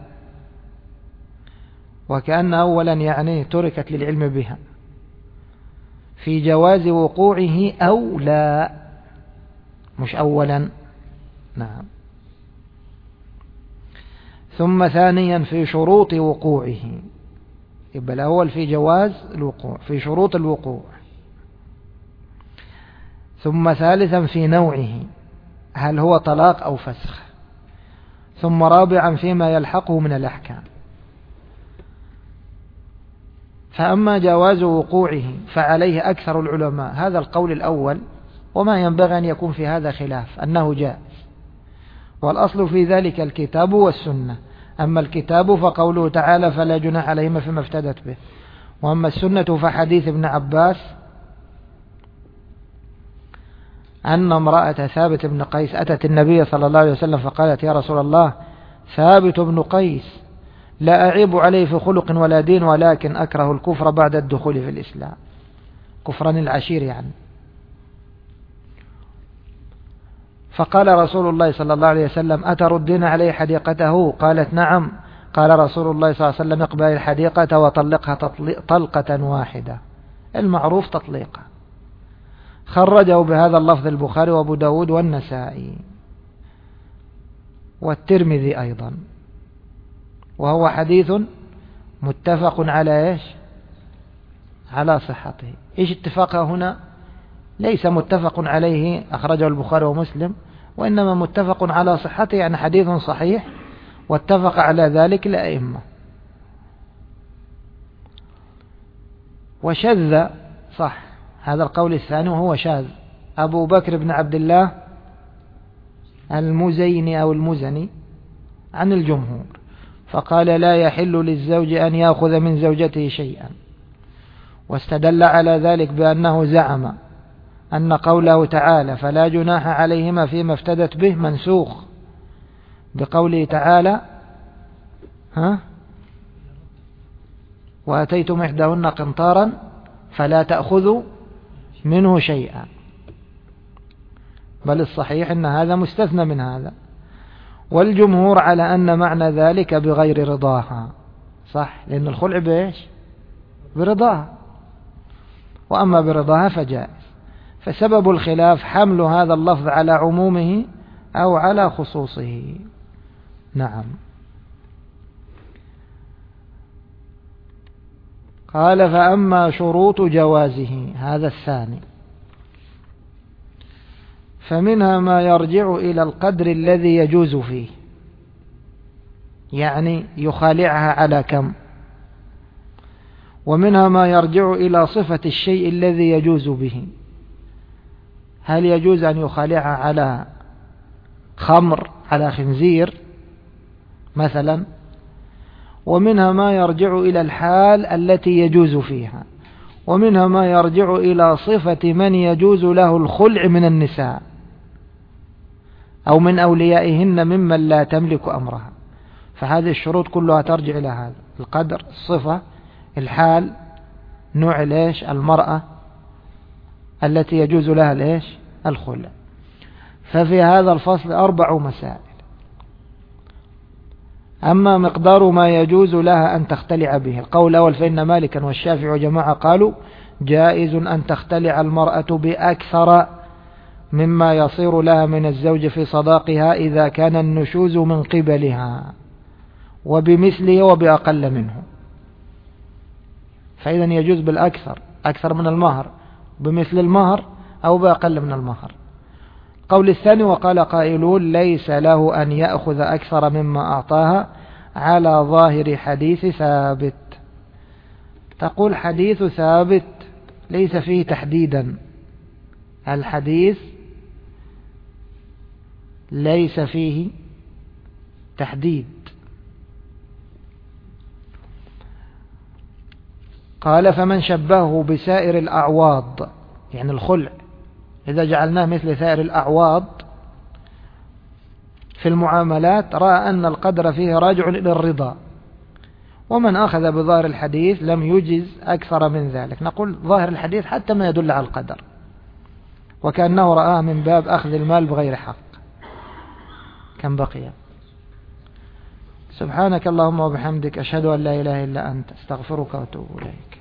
وكأن أولا يعني تركت للعلم بها، في جواز وقوعه أو لا، مش أولا. نعم. ثم ثانيا في شروط وقوعه، يبقى الأول في جواز الوقوع، في شروط الوقوع. ثم ثالثا في نوعه، هل هو طلاق أو فسخ. ثم رابعا فيما يلحقه من الأحكام. فأما جواز وقوعه فعليه أكثر العلماء هذا القول الأول، وما ينبغي أن يكون في هذا خلاف أنه جائز، والأصل في ذلك الكتاب والسنة. أما الكتاب فقوله تعالى: فلا جناح عليهما فيما افتدت به. وأما السنة فحديث ابن عباس أن امرأة ثابت بن قيس أتت النبي صلى الله عليه وسلم فقالت: يا رسول الله، ثابت بن قيس لا أعيب عليه في خلق ولا دين، ولكن أكره الكفر بعد الدخول في الإسلام. كفران العشير يعني. فقال رسول الله صلى الله عليه وسلم: أتردين عليه حديقته؟ قالت: نعم. قال رسول الله صلى الله عليه وسلم: اقبل الحديقة وطلقها طلقة واحدة، المعروف تطليقة. خرجه بهذا اللفظ البخاري وابو داود والنسائي والترمذي أيضا، وهو حديث متفق على إيش؟ على صحته. إيش اتفاقه هنا؟ ليس متفق عليه أخرجه البخاري ومسلم، وإنما متفق على صحته، يعني حديث صحيح واتفق على ذلك الأئمة. وشذ، صح، هذا القول الثاني وهو شاذ، أبو بكر بن عبد الله المزيني أو المزني عن الجمهور، فقال: لا يحل للزوج أن يأخذ من زوجته شيئا. واستدل على ذلك بأنه زعم أن قوله تعالى: فلا جناح عليهما فيما افتدت به منسوخ بقوله تعالى: ها وأتيتم إحداهن قنطارا فلا تأخذوا منه شيئا، بل الصحيح أن هذا مستثنى من هذا. والجمهور على أن معنى ذلك بغير رضاها، صح، لأن الخلع بإيش؟ برضاها. وأما برضاها فجائز. فسبب الخلاف حمل هذا اللفظ على عمومه أو على خصوصه. نعم. قال فأما شروط جوازه، هذا الثاني، فمنها ما يرجع إلى القدر الذي يجوز فيه، يعني يخالعها على كم، ومنها ما يرجع إلى صفة الشيء الذي يجوز به، هل يجوز أن يخالعها على خمر، على خنزير مثلا، ومنها ما يرجع إلى الحال التي يجوز فيها، ومنها ما يرجع إلى صفة من يجوز له الخلع من النساء أو من أوليائهن ممن لا تملك أمرها. فهذه الشروط كلها ترجع إلى هذا القدر، الصفة، الحال، نوع ليش المرأة التي يجوز لها ليش الخلع. ففي هذا الفصل أربع مسائل. أما مقدار ما يجوز لها أن تختلع به، القول الأول فإن مالكا والشافعي وجماعة قالوا جائز أن تختلع المرأة بأكثر مما يصير لها من الزوج في صداقها إذا كان النشوز من قبلها، وبمثله وبأقل منه. فإذا يجوز بالأكثر، أكثر من المهر، بمثل المهر أو بأقل من المهر. قول الثاني وقال قائلون ليس له أن يأخذ أكثر مما أعطاها على ظاهر حديث ثابت. تقول حديث ثابت ليس فيه تحديدا، الحديث ليس فيه تحديد. قال فمن شبهه بسائر الأعواض، يعني الخلع إذا جعلناه مثل سائر الأعواض في المعاملات رأى أن القدر فيه راجع إلى الرضا، ومن أخذ بظاهر الحديث لم يجز أكثر من ذلك. نقول ظاهر الحديث حتى ما يدل على القدر، وكأنه رآه من باب أخذ المال بغير حق. كم بقي؟ سبحانك اللهم وبحمدك، أشهد أن لا إله إلا أنت، استغفرك وأتوب إليك.